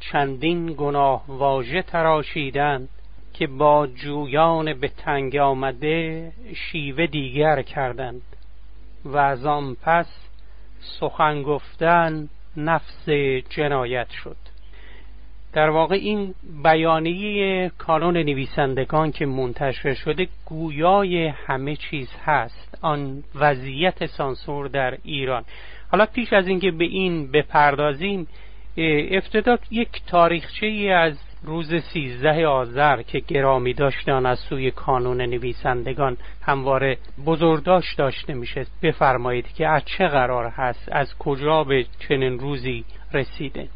چندین گناه واژه تراشیدند، که با جویان به تنگ آمده شیوه دیگر کردند و از آن پس سخن گفتن نفس جنایت شد. در واقع این بیانیه کانون نویسندگان که منتشر شده گویای همه چیز هست، آن وضعیت سانسور در ایران. حالا پیش از اینکه به این بپردازیم، ابتدا یک تاریخچه‌ای از روز سیزده آذر که گرامی داشتن از سوی کانون نویسندگان همواره بزرگداشت داشته میشه بفرمایید که از چه قرار هست، از کجا به چنین روزی رسیده؟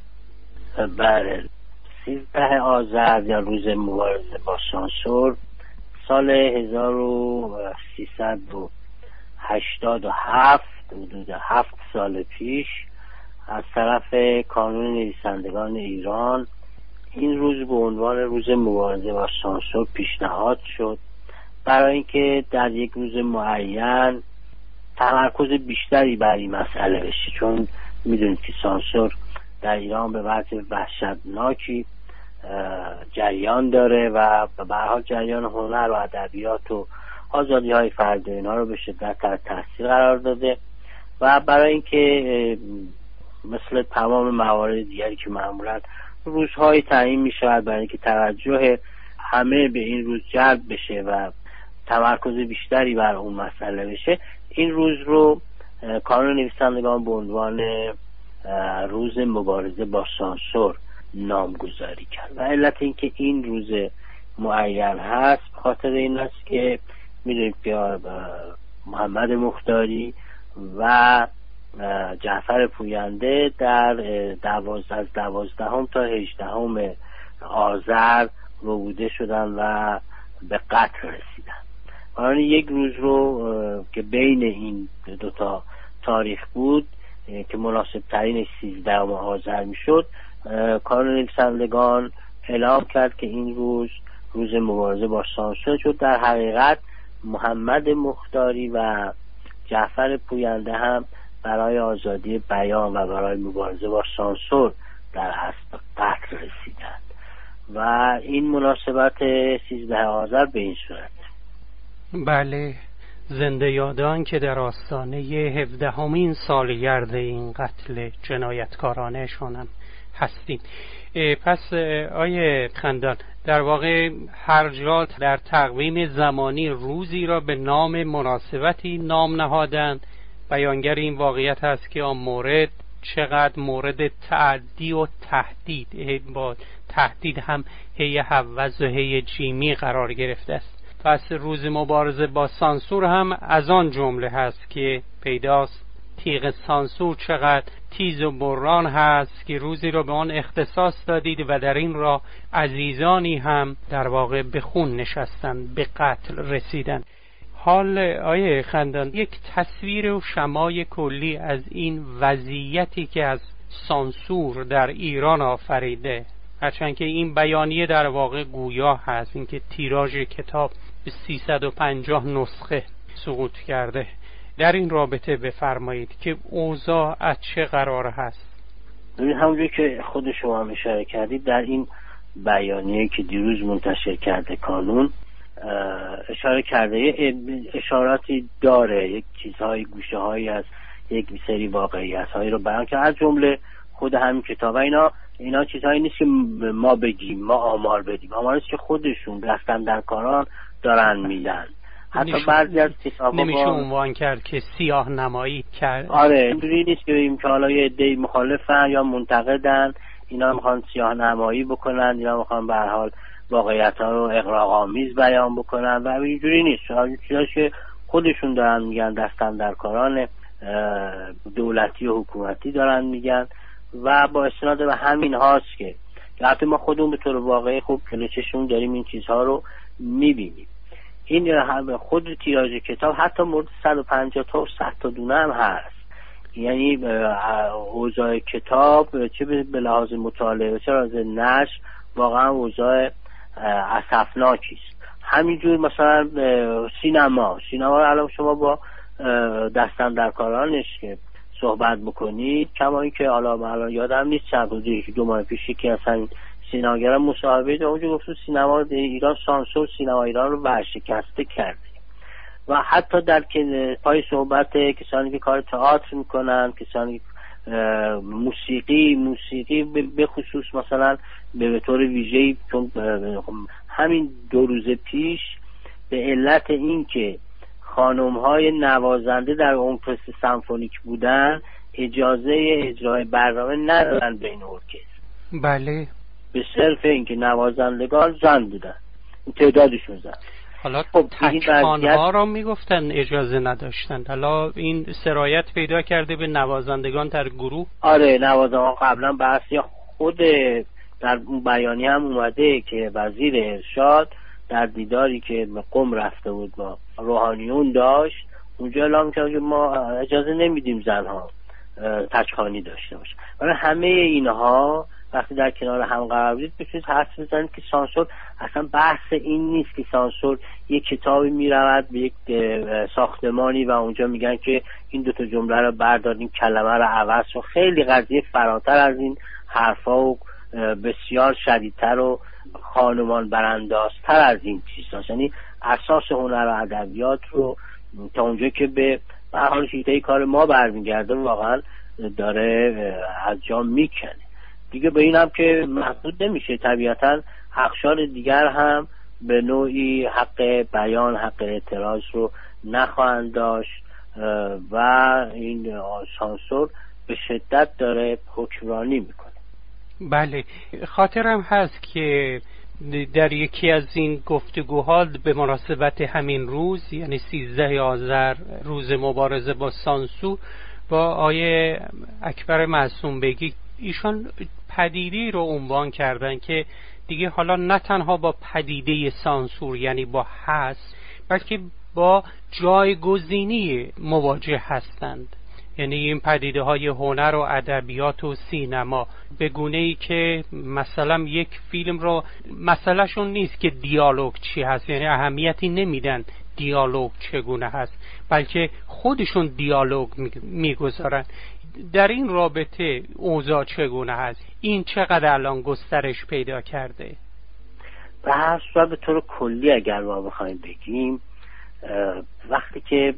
بله، سیزده آذر یا روز مبارزه با سانسور سال هزار و سیصد و هشتاد و هفت، حدود هفت سال پیش، از طرف کانون نویسندگان ایران این روز به عنوان روز مبارزه با سانسور پیشنهاد شد، برای اینکه در یک روز معین تمرکز بیشتری بر این مسئله بشه. چون میدونید که سانسور در ایران به وجه وحشتناکی جریان داره و به هر حال جریان هنر و ادبیات و آزادی های فردی اینا رو به شدت تحت تاثیر قرار داده و برای اینکه مثل تمام موارد دیگری که معمولا روزهای تعیین می شود برای اینکه توجه همه به این روز جلب بشه و تمرکز بیشتری بر اون مسئله بشه، این روز رو کانون نویسندگان به عنوان روز مبارزه با سانسور نامگذاری کرد. و علت این که این روز معین هست خاطر این است که میدونید که محمد مختاری و جعفر پوینده در دوازده از دوازدهم تا هجدهم آذر ربوده شدن و به قتل رسیدن. برای یک روز رو که بین این دو تا تاریخ بود که مناسب ترین سیزدهم آذر میشد، کانون نویسندگان اعلام کرد که این روز روز مبارزه با سانسور شد. در حقیقت محمد مختاری و جعفر پوینده هم برای آزادی بیان و برای مبارزه با سانسور در اصل قتل رسیدند و این مناسبت سیزده آذر به این صورت. بله، زنده یادان که در آستانه هفدهمین سالگرد این قتل جنایتکارانه شونم هستیم. پس آیه خندان، در واقع هر جا در تقویم زمانی روزی را به نام مناسبتی نام نهادند. بیانگر این واقعیت هست که آن مورد چقدر مورد تعدی و تهدید، با تهدید هم هی حوض و هی جیمی قرار گرفته است. پس روز مبارزه با سانسور هم از آن جمله هست که پیداست تیغ سانسور چقدر تیز و بران هست که روزی را به آن اختصاص دادید و در این را عزیزانی هم در واقع به خون نشستند، به قتل رسیدند. حال آیه خندان، یک تصویر و شمای کلی از این وضعیتی که از سانسور در ایران آفریده، هرچند که این بیانیه در واقع گویا هست، اینکه تیراژ کتاب به سیصد و پنجاه نسخه سقوط کرده، در این رابطه بفرمایید که اوضاع از چه قرار هست؟ همونجوری که خود شما هم اشاره کردید، در این بیانیه که دیروز منتشر کرده کانون اشاره کرده، اشاراتی داره، یک چیزهای گوشه هایی از یک سری واقعیت هایی رو بیان که از جمله خود همین کتاب اینا اینا چیزهایی نیست که ما بگیم، ما آمار بدیم، آمار نیست که خودشون دستن در کاران دارن میدن. حتی بعضی از کتابا نمیشه عنوان کرد که سیاه نمایی کرد. آره، اینجوری نیست که بگیم که حالا یه عده‌ای مخالفن یا منتقدن، اینا میخوان سیاه نمایی بکنن، اینا میخوان به هر حال واقعیت ها رو اغراق‌آمیز بیان بکنن و اینجوری نیست. چیزایی که خودشون دارن میگن، دستن در کاران دولتی و حکومتی دارن میگن و با استناد به همین هاست که البته ما خودمون به طور واقعی خوب کلچشون داریم این چیزها رو میبینیم. این خود تیراژ کتاب حتی مورد صد و پنجاه تا صد تا دونه هم هست. یعنی اوضاع کتاب چه به لحاظ مطالعه چه به لحاظ نشر واقعا اوضاع اسفناکی است. همینجور مثلا سینما سینما الان شما با دستن در کارانش که صحبت بکنید. کما اینکه حالا من الان یادم نیست چند روز یکی دو ماه پیش که اصلا سینماگرم مصاحبه داد اونجا گفت سینما ایران سانسور سینما ایران رو ورشکسته کرده و حتی در پای صحبت کسانی که کار تئاتر میکنن، کسانی موسیقی موسیقی به خصوص مثلا به طور ویژه‌ای، چون همین دو روز پیش به علت این که خانم‌های نوازنده در ارکستر سمفونیک بودن اجازه اجرای برنامه ندادن بین ارکستر. بله. به صرف اینکه نوازندگان زن بودن، تعدادشون زن. حالا خب تکخوان‌ها را میگفتن اجازه نداشتند، حالا این سرایت پیدا کرده به نوازندگان در گروه. آره نوازندگان قبلا بحثی خود در اون بیانیه هم اومده که وزیر ارشاد در دیداری که قم رفته بود با روحانیون داشت اونجا اعلام کرد که ما اجازه نمیدیم زنها تکخوانی داشته باشه. ولی همه اینها وقتی در کنار هم قرار بدید بتونید حرف بزنید که سانسور اصلا بحث این نیست که سانسور یک کتابی میرود به یک ساختمانی و اونجا میگن که این دوتا جمله رو برداریم کلمه رو عوض و خیلی قضیه فراتر از این حرفا و بسیار شدیدتر و خانمان براندازتر از این چیزاست. یعنی اساس هنر و ادبیات رو تا اونجا که به هر حال شیطه کار ما برمیگرده واقعا داره از جا میکنه دیگه. به این هم که محدود نمیشه، طبیعتا اقشار دیگر هم به نوعی حق بیان حق اعتراض رو نخواهند داشت و این سانسور به شدت داره حکمرانی میکنه. بله خاطرم هست که در یکی از این گفتگوها به مناسبت همین روز یعنی سیزده آذر روز مبارزه با سانسور با آیه اکبر معصوم بگی ایشان پدیده رو عنوان کردن که دیگه حالا نه تنها با پدیده سانسور یعنی با حذف بلکه با جایگزینی مواجه هستند. یعنی این پدیده های هنر و ادبیات و سینما به گونه ای که مثلا یک فیلم رو مسئله شون نیست که دیالوگ چی هست، یعنی اهمیتی نمیدن دیالوگ چگونه هست بلکه خودشون دیالوگ میگذارن. در این رابطه اوضاع چگونه هست؟ این چقدر الان گسترش پیدا کرده؟ به هر صورت به طور کلی اگر ما بخوایم بگیم وقتی که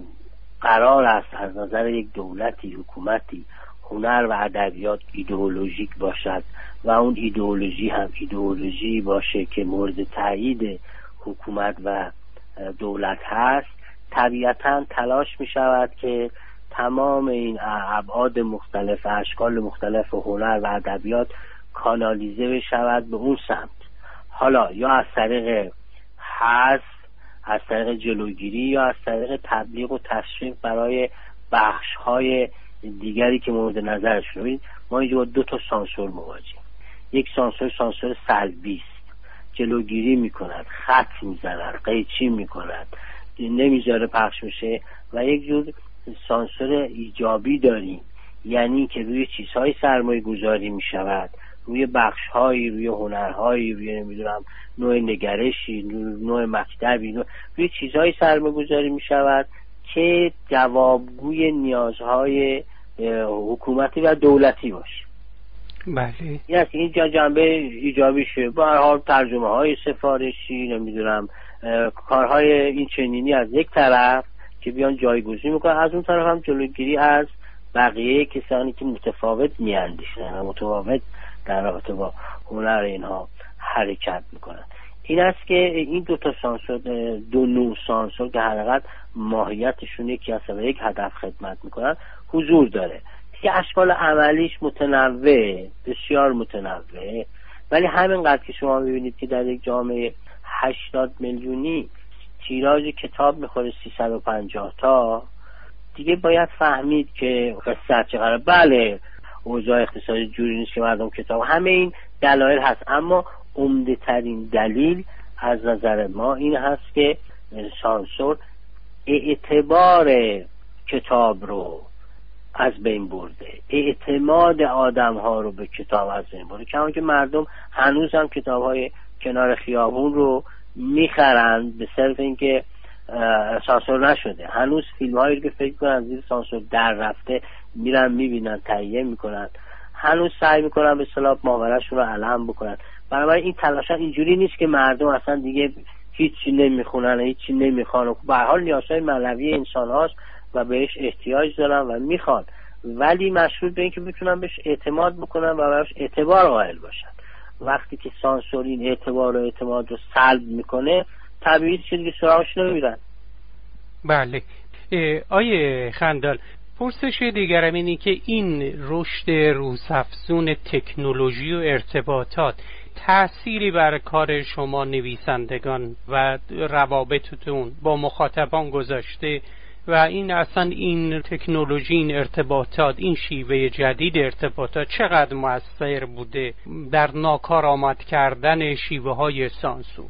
قرار است از نظر یک دولتی حکومتی هنر و ادبیات ایدئولوژیک باشد و اون ایدئولوژی هم ایدئولوژی باشه که مورد تایید حکومت و دولت هست، طبیعتاً تلاش می شود که تمام این ابعاد مختلف اشکال مختلف هنر و ادبیات کانالیزه بشود به اون سمت، حالا یا از طریق حذف، از طریق جلوگیری یا از طریق تبلیغ و تشویق برای بخش‌های دیگری که مورد نظرشون. ما اینجا دو تا سانسور مواجهیم. یک سانسور سانسور سلبی است، جلوگیری میکند، خط میزند، قیچی میکند، نمیذاره پخش میشه، و یک جور سانسور ایجابی داریم، یعنی که روی چیزهای سرمایه گذاری میشود، روی بخش‌هایی، روی هنرهایی، روی نمیدونم نوع نگرشی، نوع مکتبی، نوع... روی چیزهای سرمایه گذاری میشود که جوابگوی نیازهای حکومتی و دولتی باشه. بله. این است این جنبه ایجابی شه. به هر حال ترجمه های سفارشی، نمیدونم کارهای این چنینی از یک طرف که بیان جایگزین میکنن، از اون طرف هم جلوگیری از بقیه کسانی که متفاوت میاندیشن و متفاوت در رابطه با هنر اینها حرکت میکنن. این است که این دو تا سانسور، دو نوع سانسور که حقیقت ماهیتشون یکی است و یک هدف خدمت میکنن حضور داره. که اشکال عملیش متنوع، بسیار متنوع، ولی همینقدر که شما ببینید که در یک جامعه هشتاد میلیونی تیراژ کتاب میخوره سیصد و پنجاه تا، دیگه باید فهمید که قصه چقدر. بله اوضاع اقتصادی جوری نیست که مردم کتاب، همه این دلایل هست، اما عمده ترین دلیل از نظر ما این هست که سانسور اعتبار کتاب رو از بین برده، اعتماد آدم ها رو به کتاب از بین برده، کما که مردم هنوز هم کتاب های کنار خیابون رو میخرند به صرف اینکه سانسور نشده. هنوز فیلم هایی که فکر کنن زیر سانسور در رفته میرن میبینن، تهیه میکنن، هنوز سعی میکنن به اصطلاح ماوراشون رو علم بکنن. بنابراین این تلاشا اینجوری نیست که مردم اصلا دیگه هیچی نمیخونن، هیچی نمیخوان. به هر حال نیازهای معنوی انسان هاست و بهش احتیاج دارن و میخوان، ولی مشروط به این که بتونن بهش اعتماد بکنن و براش اعتبار قائل باشن. وقتی که سانسور این اعتبار و اعتماد رو سلب میکنه، طبیعی است که دیگه سراغش نمیرن. بله. آیه خندان، پرسش دیگرم اینه که این رشد روزافزون تکنولوژی و ارتباطات تأثیری بر کار شما نویسندگان و روابطتون با مخاطبان گذاشته و این اصلا این تکنولوژی، این ارتباطات، این شیوه جدید ارتباطات چقدر مؤثر بوده در ناکارآمد کردن شیوه های سانسور؟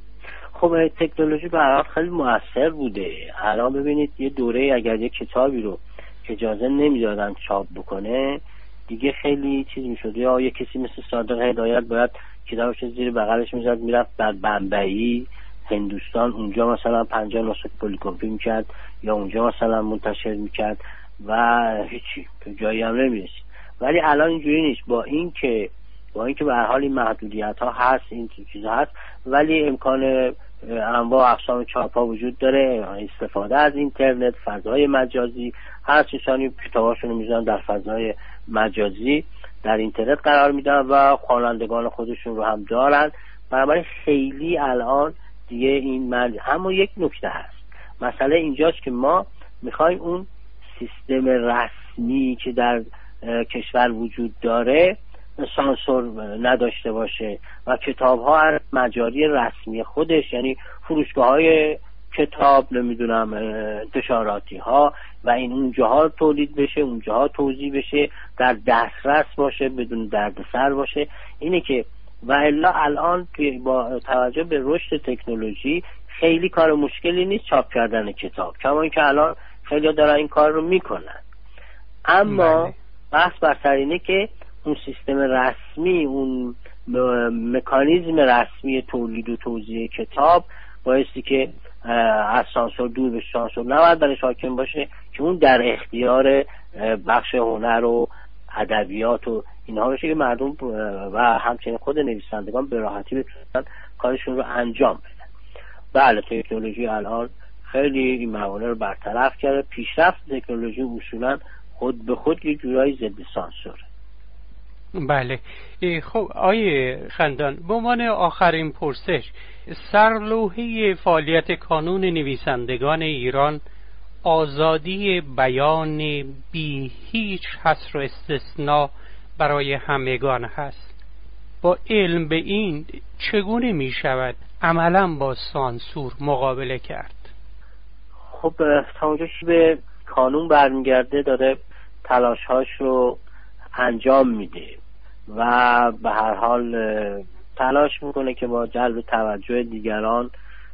خب تکنولوژی به هر حال خیلی مؤثر بوده. الان ببینید یه دوره اگر یه کتابی رو اجازه نمیدادن چاپ بکنه دیگه خیلی چیز میشد، یا یه کسی مثل صادق هدایت باید کتابش زیر بغلش میزد میرفت در بمبئی هندوستان، اونجا مثلا پنجاه نسخه پلیکوپی میکرد یا اونجا مثلا منتشر میکرد و هیچی به جایی هم نمیرسید. ولی الان اینجوری نیست. با این که با اینکه به هر حال این محدودیت ها هست، این چیزا هست، ولی امکان انواع اقسام چاپ ها وجود داره. استفاده از اینترنت، فضای مجازی، هر کسانی کتاباشون رو میذارن در فضای مجازی در اینترنت قرار میدن و خوانندگان خودشون رو هم دارن. بنابراین خیلی الان دیگه این من اما یک نکته هست. مسئله اینجاست که ما میخوایم اون سیستم رسمی که در کشور وجود داره سانسور نداشته باشه و کتاب ها هر مجاری رسمی خودش، یعنی فروشگاه های کتاب، نمیدونم انتشاراتی ها و این اونجاها تولید بشه، اونجاها توزیع بشه، در دسترس باشه، بدون دردسر باشه. اینه که و الا الان با توجه به رشد تکنولوژی خیلی کار مشکلی نیست چاپ کردن کتاب، کما اینکه الان خیلی دارن این کار رو میکنن. اما بحث بر سر اینه که اون سیستم رسمی، اون مکانیزم رسمی تولید و توزیع کتاب بایستی که از سانسور دور به سانسور نباید برش حاکم باشه، که اون در اختیار بخش هنر و ادبیات و اینها باشه که مردم و همچنین خود نویسندگان به راحتی بتونن کارشون رو انجام بدن. بله تکنولوژی الان خیلی این موانع رو برطرف کرده. پیشرفت تکنولوژی اصولا خود به خود یه جورایی ضد سانسوره. بله. خب آیه خندان، به عنوان آخرین پرسش، سرلوحه فعالیت کانون نویسندگان ایران آزادی بیان بی هیچ حصر و استثناء برای همگان هست. با علم به این چگونه می شود عملا با سانسور مقابله کرد؟ خب تا اونجا به کانون برمیگرده داره تلاشهاش رو انجام میده و به هر حال تلاش میکنه که با جلب توجه دیگران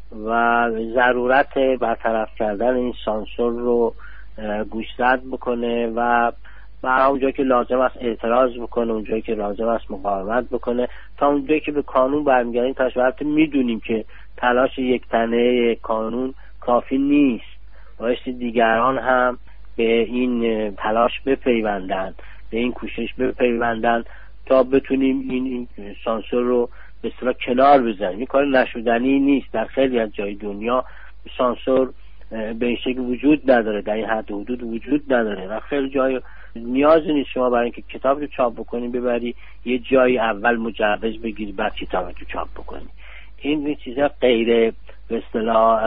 و ضرورت برطرف کردن این سانسور رو گوشزد بکنه و برای اونجایی که لازم است اعتراض بکنه، اونجایی که لازم است مقاومت بکنه، تا اونجایی که به قانون برمیگردیم. تلاش وقتی میدونیم که تلاش یک تنه قانون کافی نیست، بایستی دیگران هم به این تلاش بپیوندن، به این کوشش بپیوندن تا بتونیم این, این سانسور رو به اصطلاح کنار بزنیم. این کار نشدنی نیست. در خیلی از جای دنیا سانسور به این شکل وجود نداره، در این حد حدود وجود نداره و خیلی جای نیازی نیست شما برای اینکه کتاب رو چاپ بکنی ببری یه جایی اول مجوز بگیری بعد کتاب رو چاپ بکنی. این چیزا غیر به اصطلاح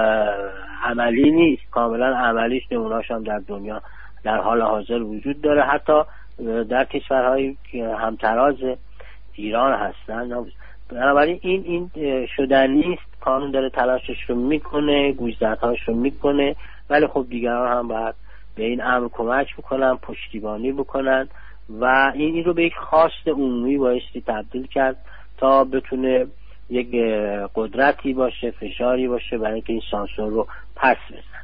عملی نیست. کاملا عملیش نمونه‌اش هم در دنیا در حال حاضر وجود داره، حتی در کشورهایی که همتراز ایران هستن. بنابراین این این شدنی نیست. قانون داره تلاشش رو میکنه، گوشزدهاش رو میکنه، ولی خب دیگران هم باید به این امر کمک بکنن، پشتیبانی بکنن و این این رو به یک خواست عمومی بایستی تبدیل کرد تا بتونه یک قدرتی باشه، فشاری باشه برای اینکه این سانسور رو پس بزنه.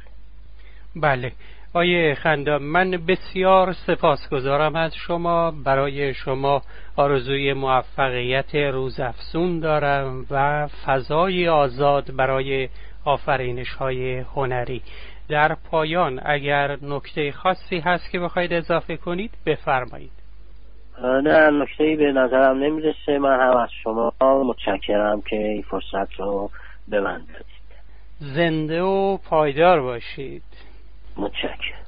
بله آیه خندان، من بسیار سپاسگزارم از شما. برای شما آرزوی موفقیت روزافزون دارم و فضای آزاد برای آفرینش‌های هنری. در پایان اگر نکته خاصی هست که بخواید اضافه کنید بفرمایید. نه، نکته‌ای به نظرم نمیرسه. من هم از شما متشکرم که این فرصت رو به من دادید. زنده و پایدار باشید. متشکرم.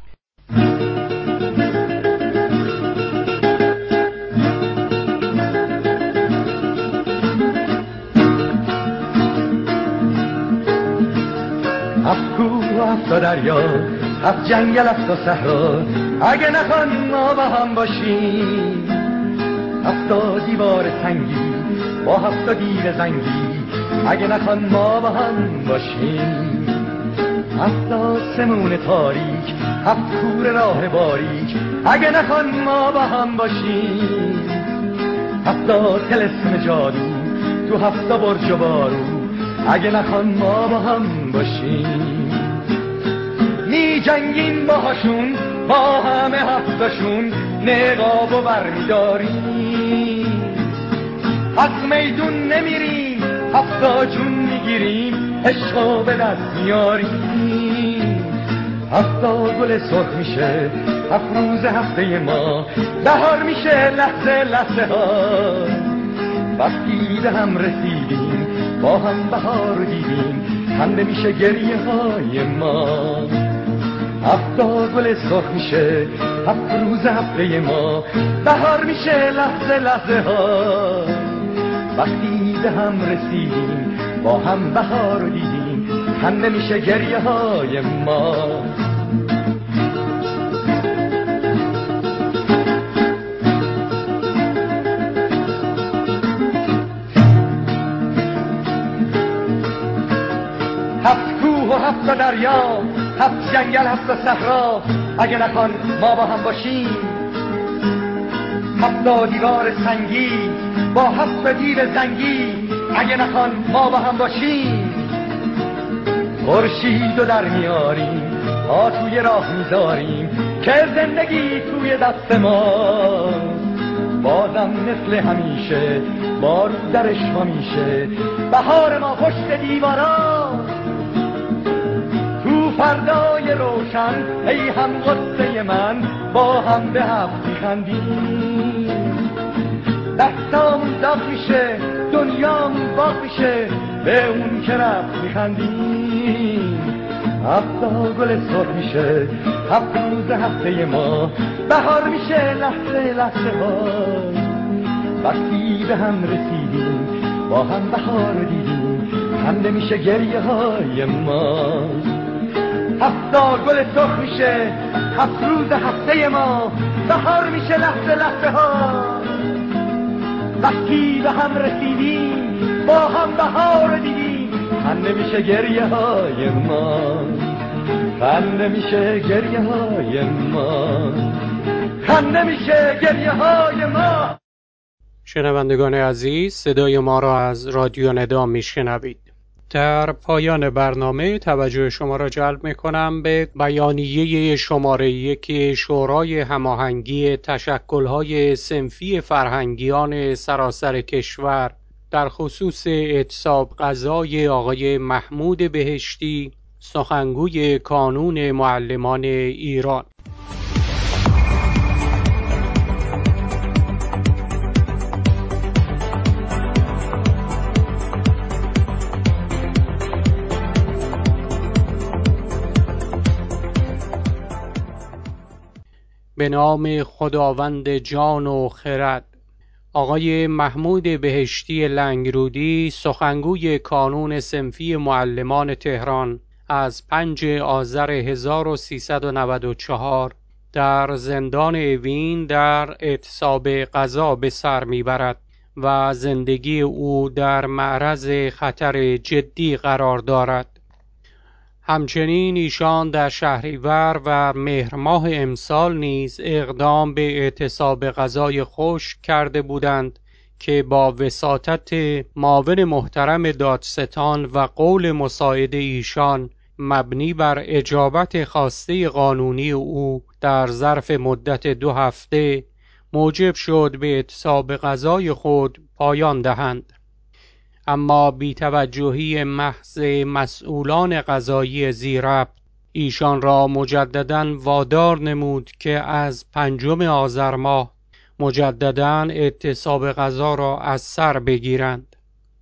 هفت کوه و هفت دریا، هفت جنگل، هفت صحرا، اگه نخوان ما با هم باشیم. هفت دیوار سنگی با هفت دیو زنگی، اگه نخوان ما با هم باشیم. هفت آسمون تاریک، هفت کوره راه باریک، اگه نخوان ما با هم باشیم. هفت طلسم جادو تو هفت برج و بارو، اگه نخوان ما با هم باشیم. می جنگیم باهاشون با همه هفتاشون، نقاب و برمیداریم. از میدون نمیریم، هفتا جون میگیریم، عشق و به دست میاریم. هفتا گل سرخ میشه هفت روز هفته ما، بهار میشه لحظه لحظه ها. وقتی به هم رسیدیم با هم بهار رو دیدیم، خنده میشه گریه های ما. هفتا گل سرخ میشه هفت روز هفته ما، بهار میشه لحظه لحظه ها. وقتی به هم رسیدیم با هم بهار رو دیدیم، خنده میشه گریه های ما. هفت کوه و هفت دریا، هفت جنگل، هفت صحرا، اگه نخوان ما با هم باشیم. هفت دیوار سنگی با هفت دیو زنگی، اگه نخوان ما با هم باشیم. خورشید رو در میاریم، پا توی راه میذاریم، که زندگی توی دست ما. بازم مثل همیشه بارو درش ما میشه، بهار ما پشت دیوارا. تو فردای روشن ای هم قصه من، با هم به هفت میخندیم. دستامون داغ میشه، دنیامون باغ میشه، به اون که رفت میخندیم. هفتا گل سرخ میشه هفت روز هفته ما، بهار میشه لحظه لحظه ها. وقتی به هم رسیدیم با هم بهار دیدیم، خنده میشه گریه های ما. هفتا گل سرخ میشه هفت روز هفته ما، بهار میشه لحظه لحظه ها. وقتی به هم رسیدیم با هم بهار دیدیم، خنده میشه گریه های ما. خنده میشه گریه های ما. خنده میشه گریه های ما. شنوندگان عزیز، صدای ما را از رادیو ندا میشنوید. در پایان برنامه توجه شما را جلب میکنم به بیانیه شماره یک شورای هماهنگی تشکل‌های صنفی فرهنگیان سراسر کشور در خصوص اعتصاب غذای آقای محمود بهشتی، سخنگوی کانون معلمان ایران. به نام خداوند جان و خرد. آقای محمود بهشتی لنگرودی، سخنگوی کانون صنفی معلمان تهران، از پنجم آذر هزار و سیصد و نود و چهار در زندان اوین در اعتصاب غذا به سر میبرد و زندگی او در معرض خطر جدی قرار دارد. همچنین ایشان در شهریور و مهر ماه امسال نیز اقدام به اعتصاب غذای خشک کرده بودند که با وساطت معاون محترم دادستان و قول مساعد ایشان مبنی بر اجابت خواسته قانونی او در ظرف مدت دو هفته موجب شد به اعتصاب غذای خود پایان دهند. اما بی‌توجهی محض مسئولان قضایی ذی‌ربط ایشان را مجدداً وادار نمود که از پنجم آذر ماه مجدداً اعتصاب غذا را از سر بگیرند.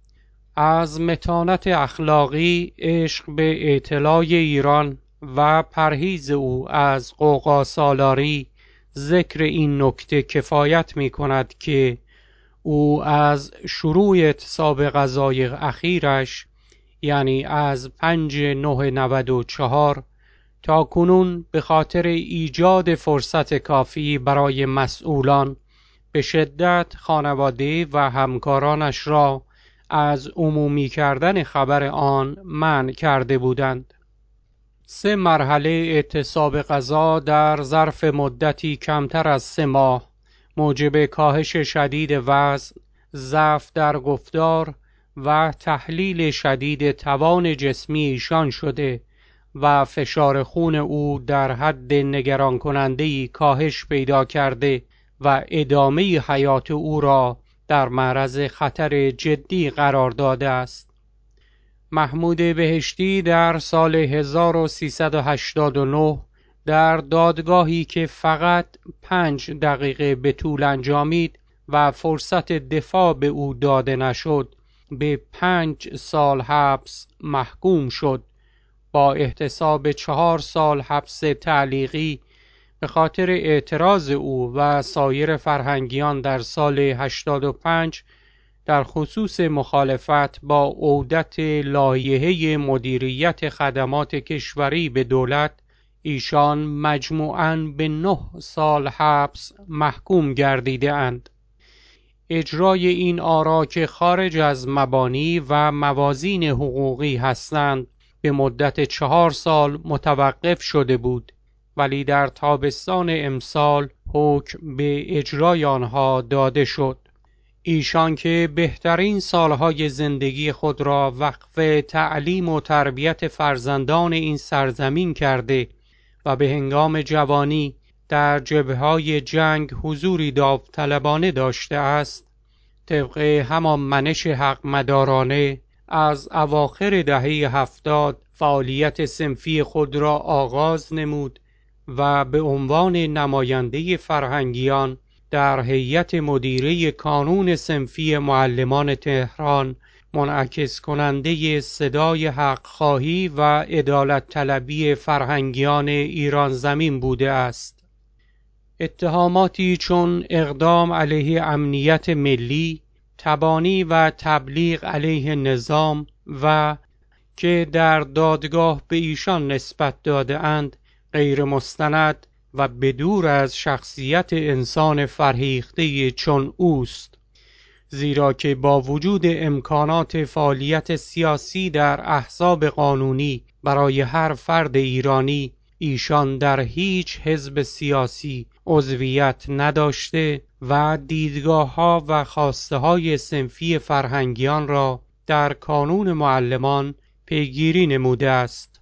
از متانت اخلاقی، عشق به اطلاع ایران و پرهیز او از غوغا سالاری، ذکر این نکته کفایت می کند که او از شروع اعتصاب غذای اخیرش، یعنی از پنج نه نود و چهار تا کنون، به خاطر ایجاد فرصت کافی برای مسئولان به شدت خانواده و همکارانش را از عمومی کردن خبر آن منع کرده بودند. سه مرحله اعتصاب غذا در ظرف مدتی کمتر از سه ماه موجب کاهش شدید وزن، ضعف در گفتار و تحلیل شدید توان جسمی ایشان شده و فشار خون او در حد نگران کننده‌ای کاهش پیدا کرده و ادامه حیات او را در معرض خطر جدی قرار داده است. محمود بهشتی در سال هزار و سیصد و هشتاد و نه در دادگاهی که فقط پنج دقیقه به طول انجامید و فرصت دفاع به او داده نشد، به پنج سال حبس محکوم شد، با احتساب چهار سال حبس تعلیقی به خاطر اعتراض او و سایر فرهنگیان در سال هشتاد و پنج در خصوص مخالفت با عودت لایحه مدیریت خدمات کشوری به دولت. ایشان مجموعاً به نه سال حبس محکوم گردیده اند. اجرای این آرا که خارج از مبانی و موازین حقوقی هستند به مدت چهار سال متوقف شده بود، ولی در تابستان امسال حکم به اجرای آنها داده شد. ایشان که بهترین سالهای زندگی خود را وقف تعلیم و تربیت فرزندان این سرزمین کرده و به هنگام جوانی در جبهه‌های جنگ حضوری داوطلبانه داشته است، طبق همان منش حق مدارانه از اواخر دهه هفتاد فعالیت صنفی خود را آغاز نمود و به عنوان نماینده فرهنگیان در هیئت مدیره کانون صنفی معلمان تهران منعکس کننده صدای حق خواهی و عدالت طلبی فرهنگیان ایران زمین بوده است. اتهاماتی چون اقدام علیه امنیت ملی، تبانی و تبلیغ علیه نظام و که در دادگاه به ایشان نسبت داده اند غیر مستند و بدور از شخصیت انسان فرهیخته چون اوست، زیرا که با وجود امکانات فعالیت سیاسی در احزاب قانونی برای هر فرد ایرانی، ایشان در هیچ حزب سیاسی عضویت نداشته و دیدگاه‌ها و خواسته‌های صنفی فرهنگیان را در کانون معلمان پیگیری نموده است.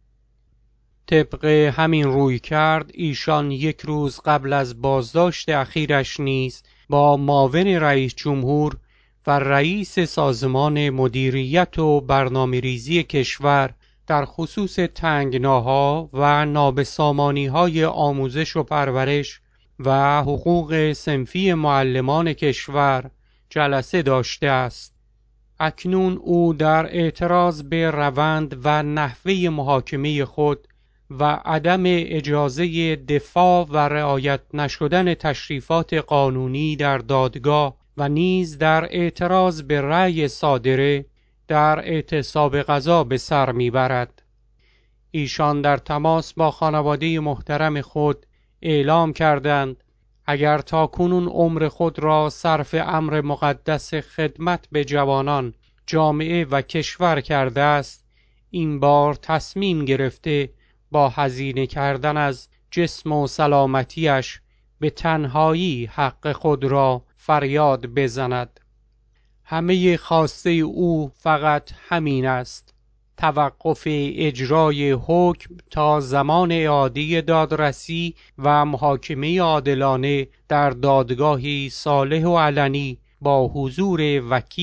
طبق همین رویکرد ایشان یک روز قبل از بازداشت اخیرش نیز با معاون رئیس جمهور و رئیس سازمان مدیریت و برنامه‌ریزی کشور در خصوص تنگناها و نابسامانی‌های آموزش و پرورش و حقوق صنفی معلمان کشور جلسه داشته است. اکنون او در اعتراض به روند و نحوه محاکمه خود و عدم اجازه دفاع و رعایت نشدن تشریفات قانونی در دادگاه و نیز در اعتراض به رأی صادره در اعتصاب غذا به سر میبرد. ایشان در تماس با خانواده محترم خود اعلام کردند اگر تا کنون عمر خود را صرف امر مقدس خدمت به جوانان، جامعه و کشور کرده است، این بار تصمیم گرفته با هزینه کردن از جسم و سلامتیش به تنهایی حق خود را فریاد بزند. همه خواسته او فقط همین است: توقف اجرای حکم تا زمان اعاده دادرسی و محاکمه عادلانه در دادگاهی صالح و علنی با حضور وکیل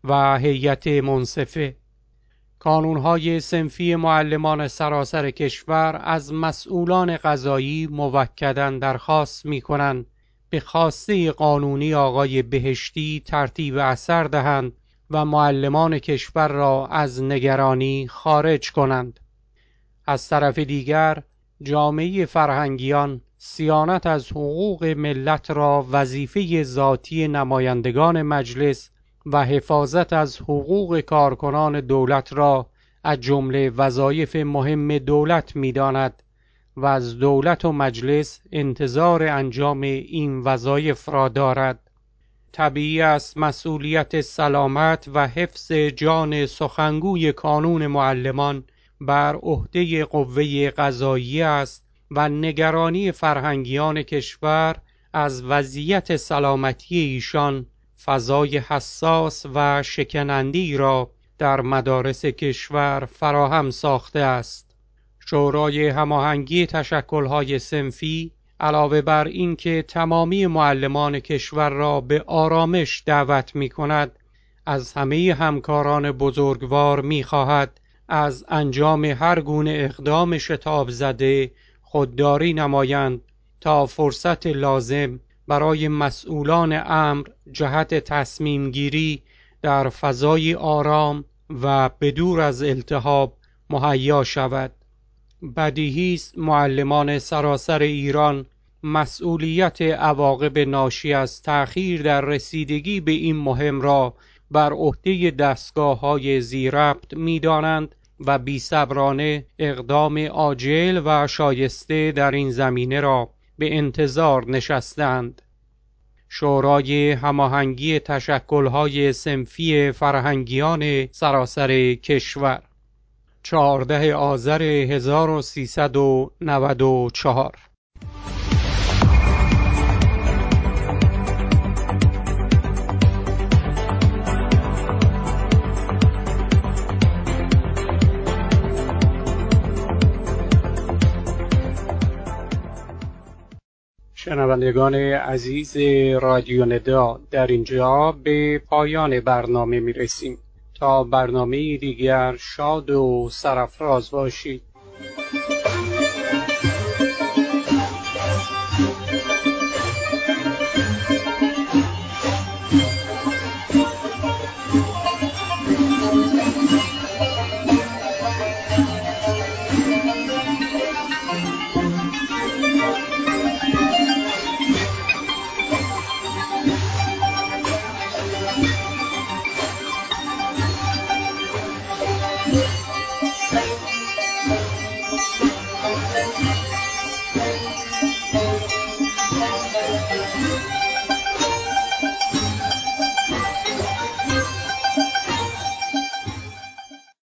و هیئت منصفه. کانون‌های صنفی معلمان سراسر کشور از مسئولان قضایی موکداً درخواست می‌کنند به خواسته قانونی آقای بهشتی ترتیب اثر دهند و معلمان کشور را از نگرانی خارج کنند. از طرف دیگر جامعه فرهنگیان صیانت از حقوق ملت را وظیفه ذاتی نمایندگان مجلس و حفاظت از حقوق کارکنان دولت را از جمله وظایف مهم دولت می‌داند و از دولت و مجلس انتظار انجام این وظایف را دارد. طبیعی است مسئولیت سلامت و حفظ جان سخنگوی کانون معلمان بر عهده قوه قضاییه است و نگرانی فرهنگیان کشور از وضعیت سلامتی ایشان فضای حساس و شکننده‌ای را در مدارس کشور فراهم ساخته است. شورای هماهنگی تشکل‌های صنفی علاوه بر اینکه تمامی معلمان کشور را به آرامش دعوت می‌کند، از همه همکاران بزرگوار می‌خواهد از انجام هر گونه اقدام شتاب زده خودداری نمایند تا فرصت لازم برای مسئولان امر جهت تصمیم گیری در فضای آرام و بدور از التهاب مهیا شود. بدیهی است معلمان سراسر ایران مسئولیت عواقب ناشی از تأخیر در رسیدگی به این مهم را بر عهده دستگاه‌های ذی‌ربط می‌دانند و بی‌صبرانه اقدام عاجل و شایسته در این زمینه را به انتظار نشستند. شورای هماهنگی تشکل‌های صنفی فرهنگیان سراسر کشور، چهاردهم آذر هزار و سیصد و نود و چهار. شنوندگان عزیز رادیو ندا، در اینجا به پایان برنامه می رسیم. تا برنامه دیگر شاد و سرافراز باشید. Yeah.